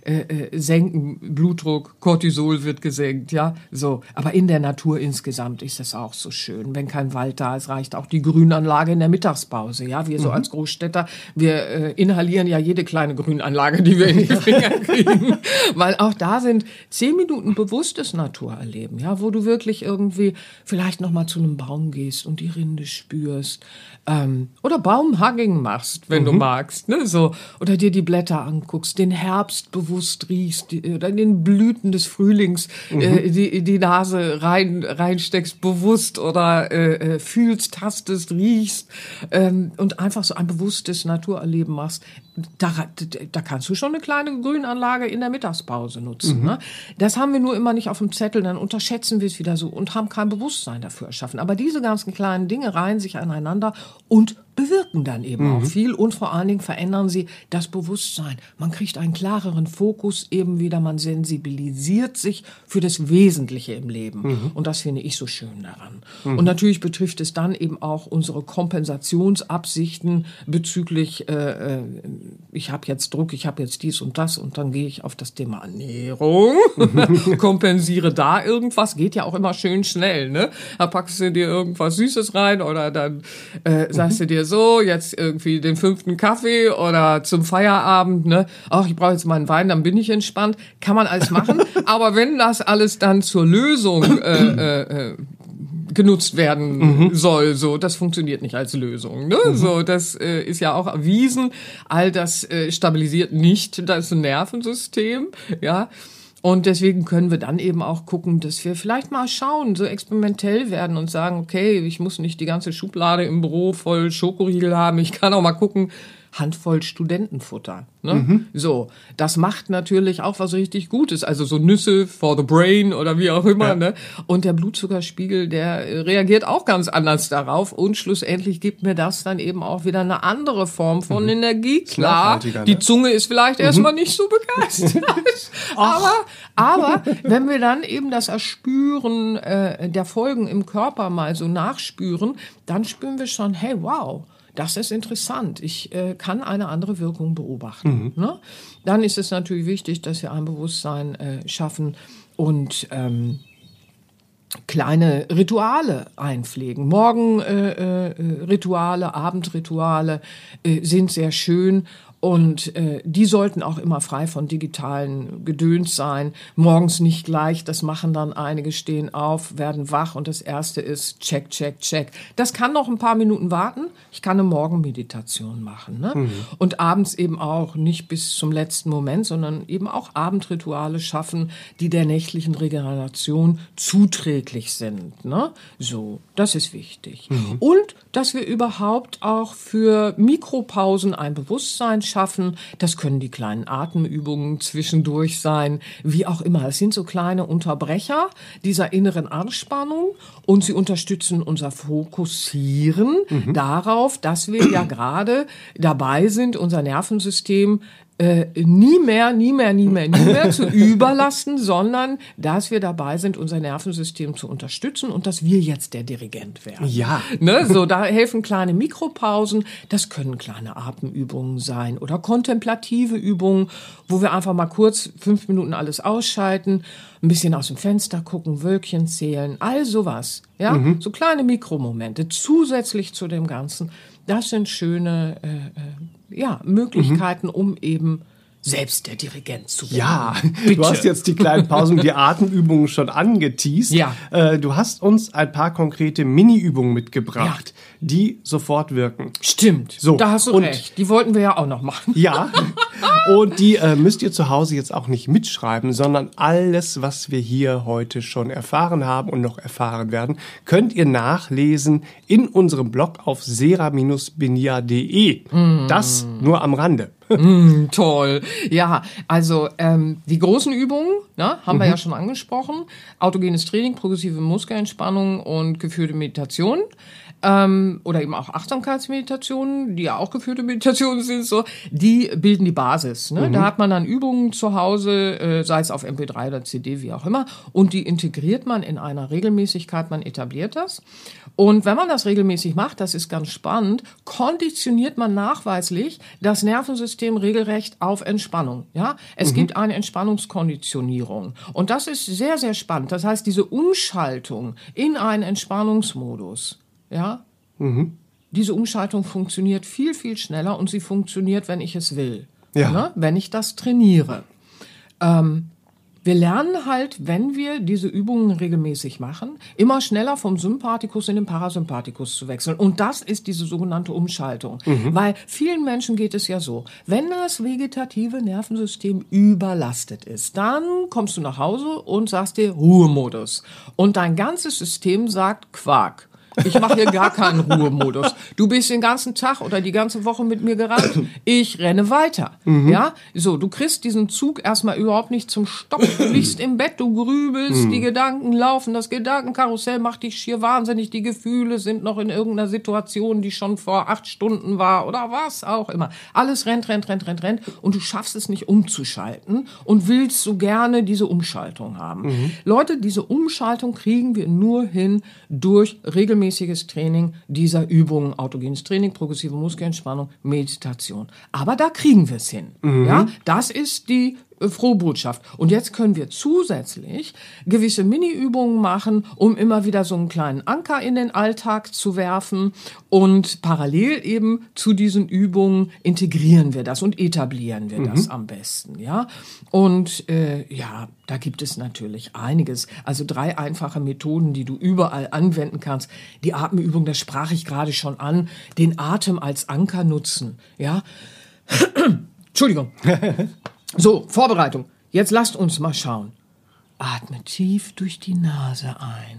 senken Blutdruck, Cortisol wird gesenkt, ja, so. Aber in der Natur insgesamt ist es auch so schön. Wenn kein Wald da ist, reicht auch die Grünanlage in der Mittagspause, ja. Wir so als Großstädter, wir inhalieren ja jede kleine Grünanlage, die wir in die Finger kriegen, weil auch da sind 10 Minuten bewusstes Naturerleben, ja, wo du wirklich irgendwie vielleicht noch mal zu einem Baum gehst und die Rinde spürst, oder Baumhugging machst, wenn du magst, ne, so, oder dir die Blätter anguckst, den Herbst bewusst riechst, oder in den Blüten des Frühlings die Nase reinsteckst bewusst oder fühlst, tastest, riechst und einfach so ein bewusstes Naturerleben machst. Da kannst du schon eine kleine Grünanlage in der Mittagspause nutzen. Ne? Das haben wir nur immer nicht auf dem Zettel, dann unterschätzen wir es wieder so und haben kein Bewusstsein dafür erschaffen. Aber diese ganzen kleinen Dinge reihen sich aneinander und bewirken dann eben auch viel und vor allen Dingen verändern sie das Bewusstsein. Man kriegt einen klareren Fokus eben wieder, man sensibilisiert sich für das Wesentliche im Leben. Und das finde ich so schön daran. Und natürlich betrifft es dann eben auch unsere Kompensationsabsichten bezüglich, ich habe jetzt Druck, ich habe jetzt dies und das und dann gehe ich auf das Thema Ernährung, kompensiere da irgendwas, geht ja auch immer schön schnell, ne? Da packst du dir irgendwas Süßes rein oder dann sagst du dir so, jetzt irgendwie den 5. Kaffee oder zum Feierabend, ne? Ach, ich brauche jetzt mal einen Wein, dann bin ich entspannt. Kann man alles machen. Aber wenn das alles dann zur Lösung genutzt werden soll, so, das funktioniert nicht als Lösung, ne? So, das ist ja auch erwiesen. All das stabilisiert nicht das Nervensystem, ja. Und deswegen können wir dann eben auch gucken, dass wir vielleicht mal schauen, so experimentell werden und sagen, okay, ich muss nicht die ganze Schublade im Büro voll Schokoriegel haben, ich kann auch mal gucken, Handvoll Studentenfutter. Ne? So, das macht natürlich auch was richtig Gutes. Also so Nüsse for the brain oder wie auch immer. Ja. Ne? Und der Blutzuckerspiegel, der reagiert auch ganz anders darauf. Und schlussendlich gibt mir das dann eben auch wieder eine andere Form von Energie. Klar, die Zunge ist vielleicht erstmal nicht so begeistert. aber wenn wir dann eben das Erspüren der Folgen im Körper mal so nachspüren, dann spüren wir schon, hey, wow, das ist interessant. Ich kann eine andere Wirkung beobachten. Ne? Dann ist es natürlich wichtig, dass wir ein Bewusstsein schaffen und kleine Rituale einpflegen. Morgenrituale, Abendrituale sind sehr schön. Und die sollten auch immer frei von digitalen Gedöns sein. Morgens nicht gleich, das machen dann einige, stehen auf, werden wach und das Erste ist check, check, check. Das kann noch ein paar Minuten warten. Ich kann eine Morgenmeditation machen. Ne? Und abends eben auch nicht bis zum letzten Moment, sondern eben auch Abendrituale schaffen, die der nächtlichen Regeneration zuträglich sind. Ne? So, das ist wichtig. Und dass wir überhaupt auch für Mikropausen ein Bewusstsein schaffen. Das können die kleinen Atemübungen zwischendurch sein, wie auch immer. Es sind so kleine Unterbrecher dieser inneren Anspannung und sie unterstützen unser Fokussieren darauf, dass wir ja gerade dabei sind, unser Nervensystem nie mehr zu überlasten, sondern dass wir dabei sind, unser Nervensystem zu unterstützen und dass wir jetzt der Dirigent werden. Ja. Ne, so, da helfen kleine Mikropausen, das können kleine Atemübungen sein oder kontemplative Übungen, wo wir einfach mal kurz 5 Minuten alles ausschalten, ein bisschen aus dem Fenster gucken, Wölkchen zählen, all sowas. Ja, so kleine Mikromomente zusätzlich zu dem Ganzen. Das sind schöne Möglichkeiten, um eben selbst der Dirigent zu werden. Ja, Bitte. Du hast jetzt die kleinen Pausen, die Atemübungen schon angeteast. Ja. Du hast uns ein paar konkrete Mini-Übungen mitgebracht, die sofort wirken. Stimmt, So, da hast du recht. Die wollten wir ja auch noch machen. Ja, und die müsst ihr zu Hause jetzt auch nicht mitschreiben, sondern alles, was wir hier heute schon erfahren haben und noch erfahren werden, könnt ihr nachlesen in unserem Blog auf sera-benia.de. Das nur am Rande. Toll. Ja, also die großen Übungen, ne, haben wir ja schon angesprochen. Autogenes Training, progressive Muskelentspannung und geführte Meditation. Oder eben auch Achtsamkeitsmeditationen, die ja auch geführte Meditationen sind, so, die bilden die Basis. Ne? Da hat man dann Übungen zu Hause, sei es auf MP3 oder CD, wie auch immer, und die integriert man in einer Regelmäßigkeit, man etabliert das. Und wenn man das regelmäßig macht, das ist ganz spannend, konditioniert man nachweislich das Nervensystem regelrecht auf Entspannung. Ja, es gibt eine Entspannungskonditionierung. Und das ist sehr, sehr spannend. Das heißt, diese Umschaltung in einen Entspannungsmodus, ja, diese Umschaltung funktioniert viel, viel schneller und sie funktioniert, wenn ich es will. Ja. Ne? Wenn ich das trainiere. Wir lernen halt, wenn wir diese Übungen regelmäßig machen, immer schneller vom Sympathikus in den Parasympathikus zu wechseln. Und das ist diese sogenannte Umschaltung. Weil vielen Menschen geht es ja so, wenn das vegetative Nervensystem überlastet ist, dann kommst du nach Hause und sagst dir Ruhemodus. Und dein ganzes System sagt Quark. Ich mache hier gar keinen Ruhemodus. Du bist den ganzen Tag oder die ganze Woche mit mir gerannt. Ich renne weiter. Ja, so, du kriegst diesen Zug erstmal überhaupt nicht zum Stopp. Du liegst im Bett, du grübelst, die Gedanken laufen, das Gedankenkarussell macht dich schier wahnsinnig. Die Gefühle sind noch in irgendeiner Situation, die schon vor 8 Stunden war oder was auch immer. Alles rennt und du schaffst es nicht umzuschalten und willst so gerne diese Umschaltung haben. Leute, diese Umschaltung kriegen wir nur hin durch regelmäßiges Training dieser Übungen, autogenes Training, progressive Muskelentspannung, Meditation. Aber da kriegen wir es hin. Ja, das ist die frohe Botschaft. Und jetzt können wir zusätzlich gewisse Mini-Übungen machen, um immer wieder so einen kleinen Anker in den Alltag zu werfen. Und parallel eben zu diesen Übungen integrieren wir das und etablieren wir das am besten. Ja, und ja, da gibt es natürlich einiges. Also 3 einfache Methoden, die du überall anwenden kannst. Die Atemübung, das sprach ich gerade schon an. Den Atem als Anker nutzen. Ja, Entschuldigung. So, Vorbereitung. Jetzt lasst uns mal schauen. Atme tief durch die Nase ein.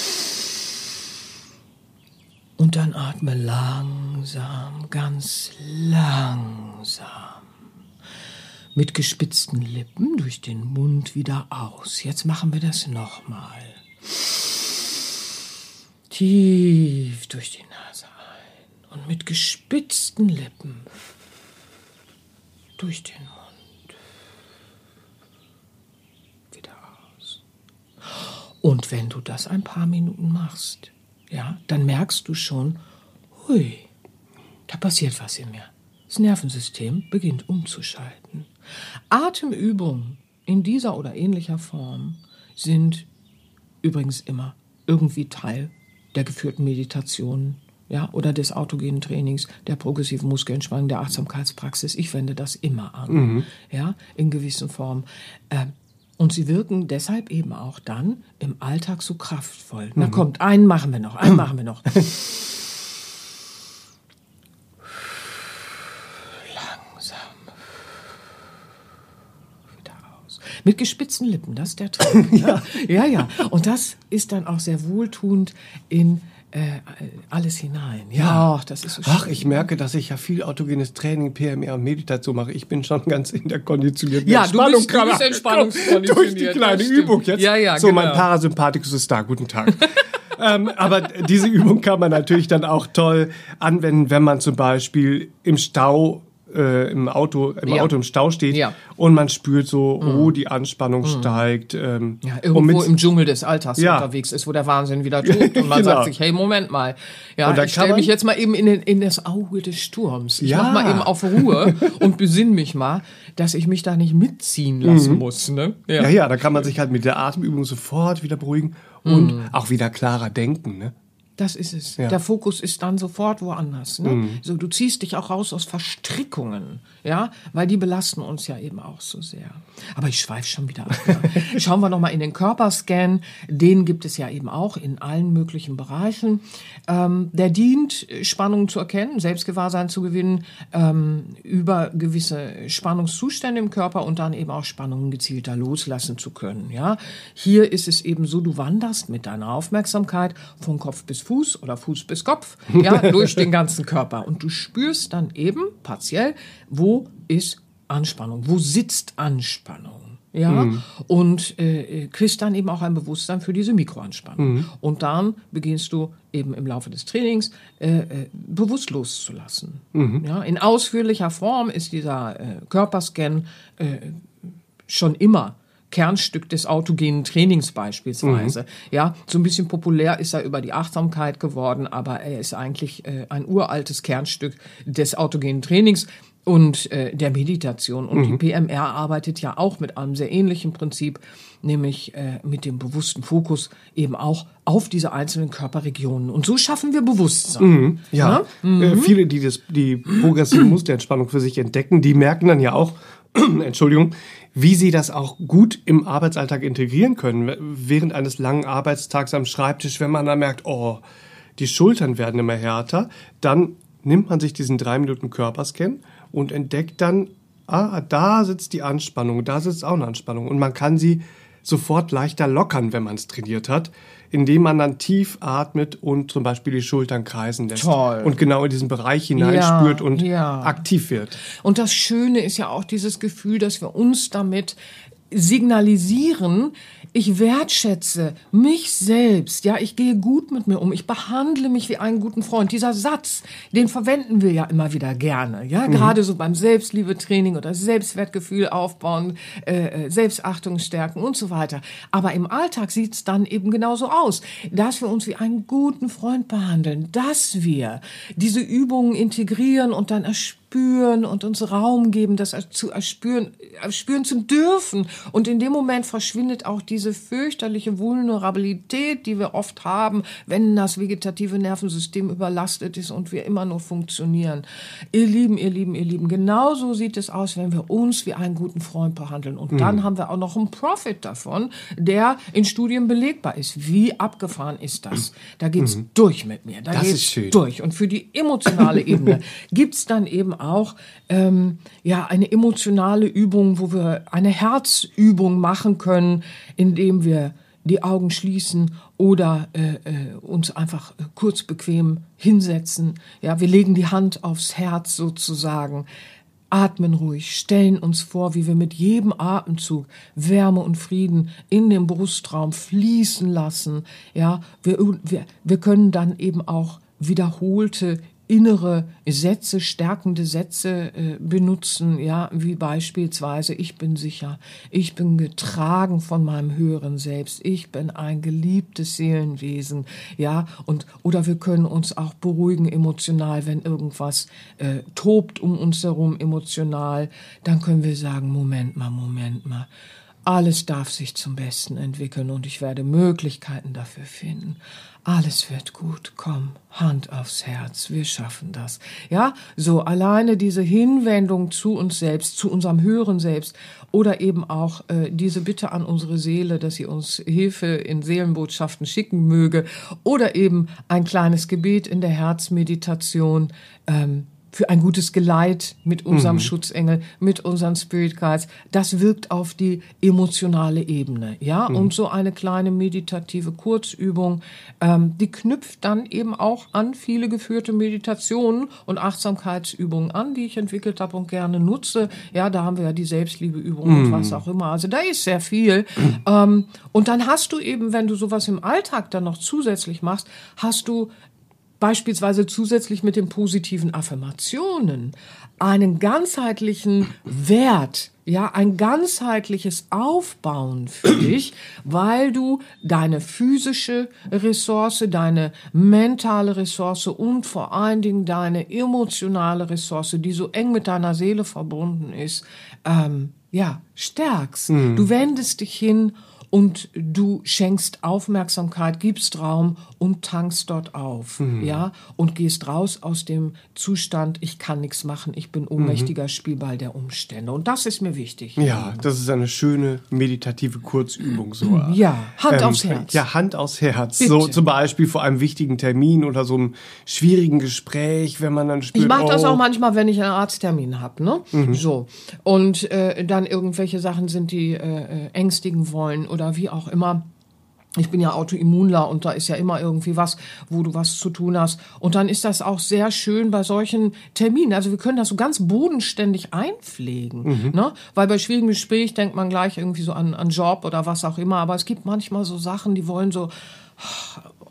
Und dann atme langsam, ganz langsam. Mit gespitzten Lippen durch den Mund wieder aus. Jetzt machen wir das nochmal. Tief durch die Nase ein. Und mit gespitzten Lippen durch den Mund. Und wenn du das ein paar Minuten machst, ja, dann merkst du schon, hui, da passiert was in mir. Das Nervensystem beginnt umzuschalten. Atemübungen in dieser oder ähnlicher Form sind übrigens immer irgendwie Teil der geführten Meditationen, ja, oder des autogenen Trainings, der progressiven Muskelentspannung, der Achtsamkeitspraxis. Ich wende das immer an, ja, in gewissen Formen. Und sie wirken deshalb eben auch dann im Alltag so kraftvoll. Na kommt, einen machen wir noch. Langsam. Wieder aus. Mit gespitzten Lippen, das ist der Trick. Ja. Und das ist dann auch sehr wohltuend in alles hinein. Ja, das ist so schön. Ach, ich merke, dass ich ja viel autogenes Training, PMR und Meditation mache. Ich bin schon ganz in der konditionierten Entspannung. Du bist entspannungskonditioniert. Durch die kleine Übung jetzt. Ja, so, genau. Mein Parasympathikus ist da. Guten Tag. Aber diese Übung kann man natürlich dann auch toll anwenden, wenn man zum Beispiel im Stau im Auto im Stau steht und man spürt so, die Anspannung steigt. Irgendwo im Dschungel des Alltags unterwegs ist, wo der Wahnsinn wieder tobt und man sagt sich, hey, Moment mal, ich stelle mich jetzt mal eben in das Auge des Sturms. Ich mach mal eben auf Ruhe und besinne mich mal, dass ich mich da nicht mitziehen lassen muss. Ne? Ja, da kann man sich halt mit der Atemübung sofort wieder beruhigen und auch wieder klarer denken, ne? Das ist es. Ja. Der Fokus ist dann sofort woanders. Ne? So, du ziehst dich auch raus aus Verstrickungen, ja, weil die belasten uns ja eben auch so sehr. Aber ich schweife schon wieder ab. Ja. Schauen wir noch mal in den Körperscan. Den gibt es ja eben auch in allen möglichen Bereichen. Der dient, Spannungen zu erkennen, Selbstgewahrsein zu gewinnen, über gewisse Spannungszustände im Körper und dann eben auch Spannungen gezielter loslassen zu können. Ja, hier ist es eben so, du wanderst mit deiner Aufmerksamkeit von Kopf bis Fuß oder Fuß bis Kopf, ja, durch den ganzen Körper. Und du spürst dann eben partiell, wo ist Anspannung, wo sitzt Anspannung, ja, und kriegst dann eben auch ein Bewusstsein für diese Mikroanspannung. Und dann beginnst du eben im Laufe des Trainings bewusst loszulassen. Ja, in ausführlicher Form ist dieser Körperscan schon immer Kernstück des autogenen Trainings beispielsweise. Ja, so ein bisschen populär ist er über die Achtsamkeit geworden, aber er ist eigentlich ein uraltes Kernstück des autogenen Trainings und der Meditation. Und die PMR arbeitet ja auch mit einem sehr ähnlichen Prinzip, nämlich mit dem bewussten Fokus eben auch auf diese einzelnen Körperregionen. Und so schaffen wir Bewusstsein. Ja, viele, die progressive Musterentspannung für sich entdecken, die merken dann ja auch, Entschuldigung, wie sie das auch gut im Arbeitsalltag integrieren können. Während eines langen Arbeitstags am Schreibtisch, wenn man dann merkt, oh, die Schultern werden immer härter, dann nimmt man sich diesen 3 Minuten Körperscan und entdeckt dann, da sitzt die Anspannung, da sitzt auch eine Anspannung. Und man kann sie sofort leichter lockern, wenn man es trainiert hat, indem man dann tief atmet und zum Beispiel die Schultern kreisen lässt. Toll. Und genau in diesen Bereich hineinspürt und aktiv wird. Und das Schöne ist ja auch dieses Gefühl, dass wir uns damit signalisieren, ich wertschätze mich selbst, ja, ich gehe gut mit mir um, ich behandle mich wie einen guten Freund. Dieser Satz, den verwenden wir ja immer wieder gerne, ja, gerade so beim Selbstliebetraining oder Selbstwertgefühl aufbauen, Selbstachtung stärken und so weiter. Aber im Alltag sieht's dann eben genauso aus, dass wir uns wie einen guten Freund behandeln, dass wir diese Übungen integrieren und dann erspüren und uns Raum geben, das zu erspüren zu dürfen. Und in dem Moment verschwindet auch diese fürchterliche Vulnerabilität, die wir oft haben, wenn das vegetative Nervensystem überlastet ist und wir immer nur funktionieren. Ihr Lieben, genauso sieht es aus, wenn wir uns wie einen guten Freund behandeln. Und dann haben wir auch noch einen Profit davon, der in Studien belegbar ist. Wie abgefahren ist das? Da geht's durch mit mir. Da geht's durch. Und für die emotionale Ebene gibt's dann eben auch eine emotionale Übung, wo wir eine Herzübung machen können, indem wir die Augen schließen oder uns einfach kurz bequem hinsetzen. Ja, wir legen die Hand aufs Herz sozusagen, atmen ruhig, stellen uns vor, wie wir mit jedem Atemzug Wärme und Frieden in den Brustraum fließen lassen. Ja, wir können dann eben auch wiederholte innere Sätze, stärkende Sätze benutzen, ja, wie beispielsweise, ich bin sicher, ich bin getragen von meinem höheren Selbst, ich bin ein geliebtes Seelenwesen, ja, oder wir können uns auch beruhigen emotional, wenn irgendwas tobt um uns herum emotional, dann können wir sagen, Moment mal, alles darf sich zum Besten entwickeln und ich werde Möglichkeiten dafür finden. Alles wird gut, komm, Hand aufs Herz, wir schaffen das. Ja, so alleine diese Hinwendung zu uns selbst, zu unserem höheren Selbst oder eben auch diese Bitte an unsere Seele, dass sie uns Hilfe in Seelenbotschaften schicken möge oder eben ein kleines Gebet in der Herzmeditation, für ein gutes Geleit mit unserem Schutzengel, mit unseren Spirit Guides. Das wirkt auf die emotionale Ebene, ja. Und so eine kleine meditative Kurzübung, die knüpft dann eben auch an viele geführte Meditationen und Achtsamkeitsübungen an, die ich entwickelt habe und gerne nutze. Ja, da haben wir ja die Selbstliebeübungen und was auch immer. Also da ist sehr viel. Und dann hast du eben, wenn du sowas im Alltag dann noch zusätzlich machst, hast du beispielsweise zusätzlich mit den positiven Affirmationen einen ganzheitlichen Wert, ja, ein ganzheitliches Aufbauen für dich, weil du deine physische Ressource, deine mentale Ressource und vor allen Dingen deine emotionale Ressource, die so eng mit deiner Seele verbunden ist, stärkst. Du wendest dich hin und du schenkst Aufmerksamkeit, gibst Raum und tankst dort auf, ja, und gehst raus aus dem Zustand, ich kann nichts machen, ich bin ohnmächtiger Spielball der Umstände. Und das ist mir wichtig. Ja, das ist eine schöne meditative Kurzübung. So. Ja, Hand aufs Herz. Ja, Hand aufs Herz. Bitte. So zum Beispiel vor einem wichtigen Termin oder so einem schwierigen Gespräch, wenn man dann spürt, ich mache das auch manchmal, wenn ich einen Arzttermin habe, ne? So. Und dann irgendwelche Sachen sind, die ängstigen wollen oder wie auch immer. Ich bin ja Autoimmunler und da ist ja immer irgendwie was, wo du was zu tun hast. Und dann ist das auch sehr schön bei solchen Terminen. Also wir können das so ganz bodenständig einpflegen. Ne? Weil bei schwierigem Gespräch denkt man gleich irgendwie so an Job oder was auch immer. Aber es gibt manchmal so Sachen, die wollen so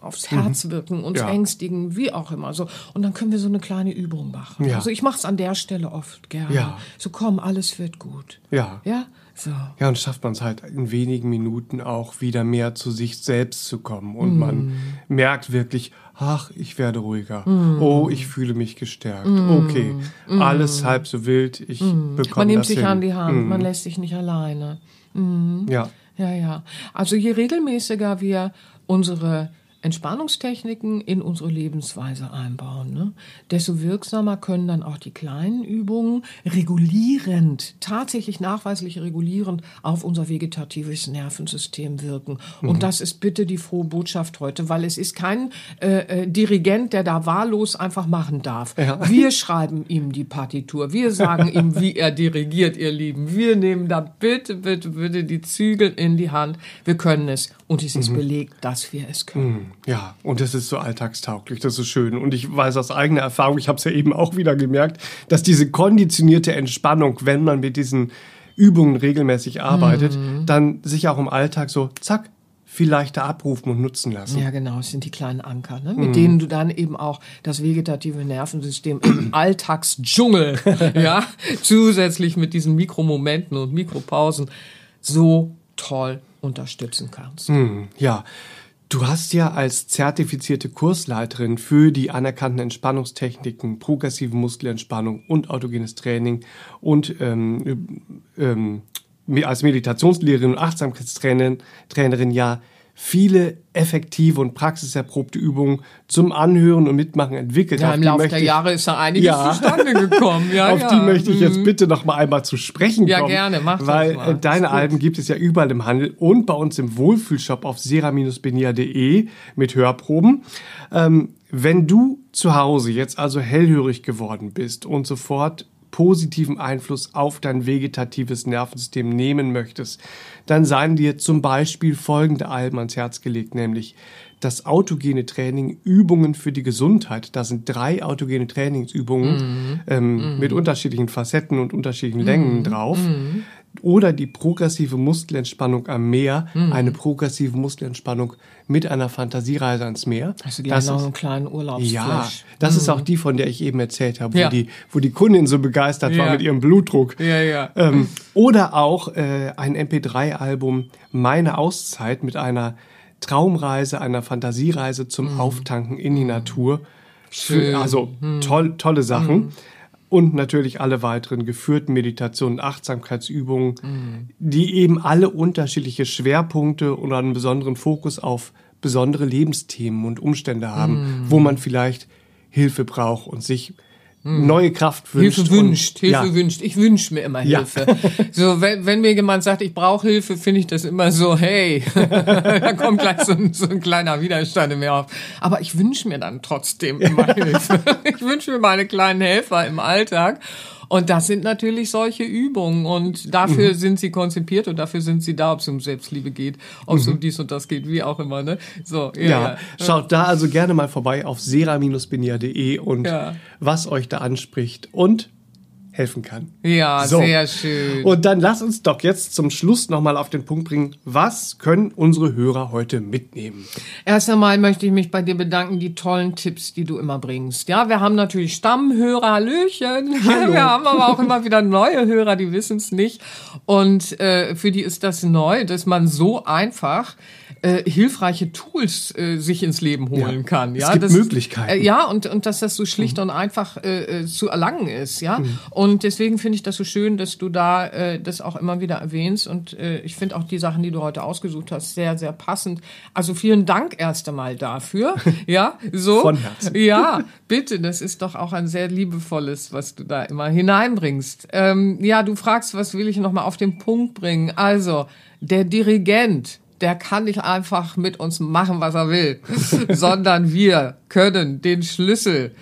aufs Herz wirken, uns ängstigen, wie auch immer. So. Und dann können wir so eine kleine Übung machen. Ja. Also ich mache es an der Stelle oft gerne. Ja. So, komm, alles wird gut. Ja. Ja, so. Ja, und schafft man es halt in wenigen Minuten auch wieder mehr zu sich selbst zu kommen. Und man merkt wirklich, ach, ich werde ruhiger. Oh, ich fühle mich gestärkt. Okay, alles halb so wild. Ich bekomme das hin. Man nimmt sich an die Hand, man lässt sich nicht alleine. Ja. Ja. Also je regelmäßiger wir unsere Entspannungstechniken in unsere Lebensweise einbauen, ne, desto wirksamer können dann auch die kleinen Übungen tatsächlich nachweislich regulierend auf unser vegetatives Nervensystem wirken. Und das ist bitte die frohe Botschaft heute, weil es ist kein Dirigent, der da wahllos einfach machen darf. Ja. Wir schreiben ihm die Partitur, wir sagen ihm, wie er dirigiert, ihr Lieben. Wir nehmen da bitte die Zügel in die Hand. Wir können es und es ist belegt, dass wir es können. Ja, und das ist so alltagstauglich, das ist schön. Und ich weiß aus eigener Erfahrung, ich habe es ja eben auch wieder gemerkt, dass diese konditionierte Entspannung, wenn man mit diesen Übungen regelmäßig arbeitet, dann sich auch im Alltag so, zack, viel leichter abrufen und nutzen lassen. Ja, genau, es sind die kleinen Anker, ne? Mit denen du dann eben auch das vegetative Nervensystem im Alltagsdschungel, zusätzlich mit diesen Mikromomenten und Mikropausen so toll unterstützen kannst. Ja, du hast ja als zertifizierte Kursleiterin für die anerkannten Entspannungstechniken, progressive Muskelentspannung und autogenes Training und als Meditationslehrerin und Achtsamkeitstrainerin ja viele effektive und praxiserprobte Übungen zum Anhören und Mitmachen entwickelt. Ja, im Laufe der Jahre ist da einiges zustande gekommen. Auf die möchte ich jetzt bitte noch mal einmal zu sprechen kommen. Ja, gerne, mach das weil mal. Deine Alben gibt es ja überall im Handel und bei uns im Wohlfühlshop auf sera-benia.de mit Hörproben. Wenn du zu Hause jetzt also hellhörig geworden bist und sofort positiven Einfluss auf dein vegetatives Nervensystem nehmen möchtest, dann seien dir zum Beispiel folgende Alben ans Herz gelegt, nämlich das autogene Training, Übungen für die Gesundheit. Da sind 3 autogene Trainingsübungen mit unterschiedlichen Facetten und unterschiedlichen Längen drauf. Oder die progressive Muskelentspannung am Meer, eine progressive Muskelentspannung mit einer Fantasiereise ans Meer. Hast du gleich noch einen kleinen Urlaubsflash? Ja, das ist auch die, von der ich eben erzählt habe, wo die Kundin so begeistert war mit ihrem Blutdruck. Oder auch ein MP3-Album, Meine Auszeit, mit einer Traumreise, einer Fantasiereise zum Auftanken in die Natur. Schön. Tolle Sachen. Und natürlich alle weiteren geführten Meditationen, Achtsamkeitsübungen, die eben alle unterschiedliche Schwerpunkte oder einen besonderen Fokus auf besondere Lebensthemen und Umstände haben, wo man vielleicht Hilfe braucht und sich neue Kraft wünscht. Hilfe wünscht. Ich wünsche mir immer Hilfe. So, wenn mir jemand sagt, ich brauche Hilfe, finde ich das immer so, hey, da kommt gleich so ein kleiner Widerstand in mir auf. Aber ich wünsche mir dann trotzdem immer Hilfe. Ich wünsche mir meine kleinen Helfer im Alltag. Und das sind natürlich solche Übungen und dafür sind sie konzipiert und dafür sind sie da, ob es um Selbstliebe geht, ob es um dies und das geht, wie auch immer. Ne? So, schaut da also gerne mal vorbei auf sera-benia.de und was euch da anspricht und helfen kann. Ja, so. Sehr schön. Und dann lass uns doch jetzt zum Schluss nochmal auf den Punkt bringen, was können unsere Hörer heute mitnehmen? Erst einmal möchte ich mich bei dir bedanken, die tollen Tipps, die du immer bringst. Ja, wir haben natürlich Stammhörer, Hallöchen. Hallo. Wir haben aber auch immer wieder neue Hörer, die wissen es nicht. Und für die ist das neu, dass man so einfach hilfreiche Tools sich ins Leben holen kann. Ja, es gibt Möglichkeiten. Und dass das so schlicht und einfach zu erlangen ist. Ja. Und deswegen finde ich das so schön, dass du da das auch immer wieder erwähnst. Und ich finde auch die Sachen, die du heute ausgesucht hast, sehr, sehr passend. Also vielen Dank erst einmal dafür. Ja, so. Von Herzen. Ja, bitte. Das ist doch auch ein sehr liebevolles, was du da immer hineinbringst. Du fragst, was will ich noch mal auf den Punkt bringen? Also, der Dirigent, der kann nicht einfach mit uns machen, was er will, sondern wir können den Schlüssel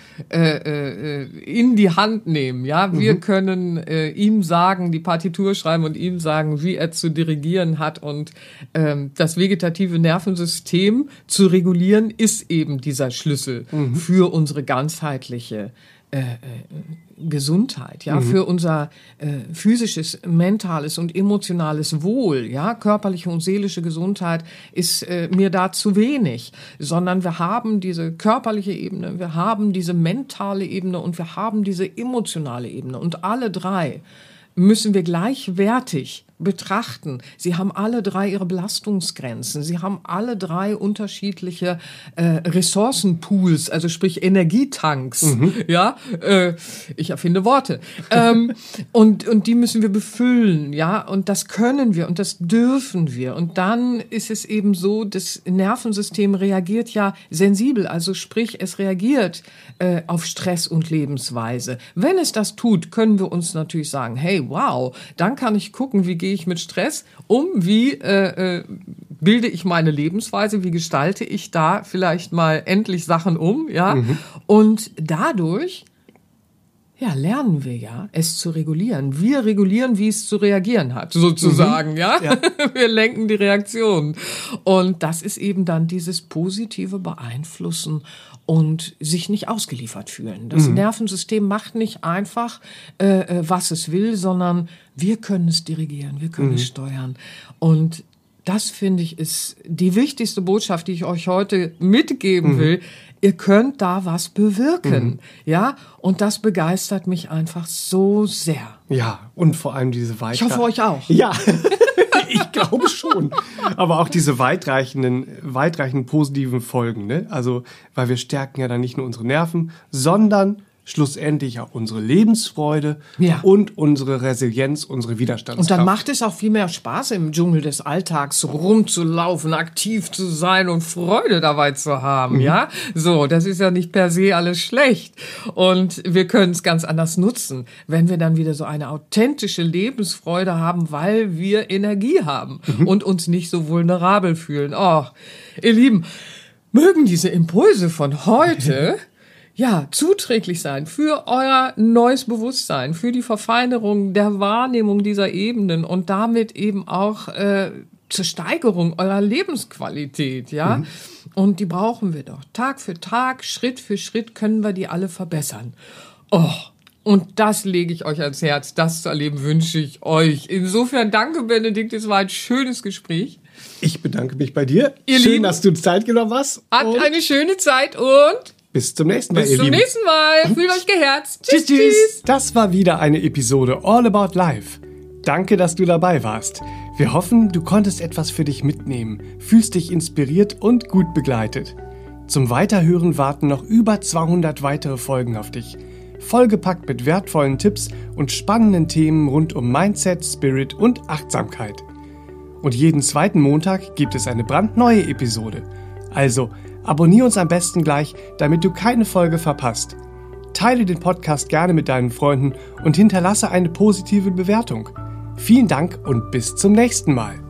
in die Hand nehmen. Ja, wir können ihm sagen, die Partitur schreiben und ihm sagen, wie er zu dirigieren hat. Und das vegetative Nervensystem zu regulieren, ist eben dieser Schlüssel für unsere ganzheitliche Gesundheit, ja, für unser physisches, mentales und emotionales Wohl, ja, körperliche und seelische Gesundheit ist mir da zu wenig, sondern wir haben diese körperliche Ebene, wir haben diese mentale Ebene und wir haben diese emotionale Ebene und alle drei müssen wir gleichwertig betrachten. Sie haben alle drei ihre Belastungsgrenzen. Sie haben alle drei unterschiedliche Ressourcenpools, also sprich Energietanks. Ja, ich erfinde Worte. Und die müssen wir befüllen. Ja, und das können wir und das dürfen wir. Und dann ist es eben so, das Nervensystem reagiert ja sensibel, also sprich, es reagiert auf Stress und Lebensweise. Wenn es das tut, können wir uns natürlich sagen, hey, wow, dann kann ich gucken, wie gehe ich mit Stress um, wie bilde ich meine Lebensweise, wie gestalte ich da vielleicht mal endlich Sachen um, ja, und dadurch lernen wir es zu regulieren. Wir regulieren, wie es zu reagieren hat, sozusagen, ja. Wir lenken die Reaktion. Und das ist eben dann dieses positive Beeinflussen und sich nicht ausgeliefert fühlen. Das Nervensystem macht nicht einfach, was es will, sondern wir können es dirigieren, wir können es steuern. Und das, finde ich, ist die wichtigste Botschaft, die ich euch heute mitgeben will. Ihr könnt da was bewirken, ja? Und das begeistert mich einfach so sehr. Ja, und vor allem diese Ich hoffe, euch auch. Ja, ich glaube schon. Aber auch diese weitreichenden positiven Folgen, ne? Also, weil wir stärken ja dann nicht nur unsere Nerven, sondern schlussendlich auch unsere Lebensfreude und unsere Resilienz, unsere Widerstandskraft. Und dann macht es auch viel mehr Spaß, im Dschungel des Alltags rumzulaufen, aktiv zu sein und Freude dabei zu haben, ja? So, das ist ja nicht per se alles schlecht. Und wir können es ganz anders nutzen, wenn wir dann wieder so eine authentische Lebensfreude haben, weil wir Energie haben und uns nicht so vulnerabel fühlen. Oh, ihr Lieben, mögen diese Impulse von heute zuträglich sein für euer neues Bewusstsein, für die Verfeinerung der Wahrnehmung dieser Ebenen und damit eben auch zur Steigerung eurer Lebensqualität, ja. Und die brauchen wir doch. Tag für Tag, Schritt für Schritt können wir die alle verbessern. Oh, und das lege ich euch ans Herz. Das zu erleben wünsche ich euch. Insofern danke, Benedikt. Es war ein schönes Gespräch. Ich bedanke mich bei dir. Ihr Schön, Lieben, dass du Zeit genommen hast. Habt eine schöne Zeit und bis zum nächsten Mal, bis zum nächsten Mal. Fühlt euch geherzt. Tschüss, tschüss. Das war wieder eine Episode All About Life. Danke, dass du dabei warst. Wir hoffen, du konntest etwas für dich mitnehmen, fühlst dich inspiriert und gut begleitet. Zum Weiterhören warten noch über 200 weitere Folgen auf dich. Vollgepackt mit wertvollen Tipps und spannenden Themen rund um Mindset, Spirit und Achtsamkeit. Und jeden zweiten Montag gibt es eine brandneue Episode. Also, abonniere uns am besten gleich, damit du keine Folge verpasst. Teile den Podcast gerne mit deinen Freunden und hinterlasse eine positive Bewertung. Vielen Dank und bis zum nächsten Mal.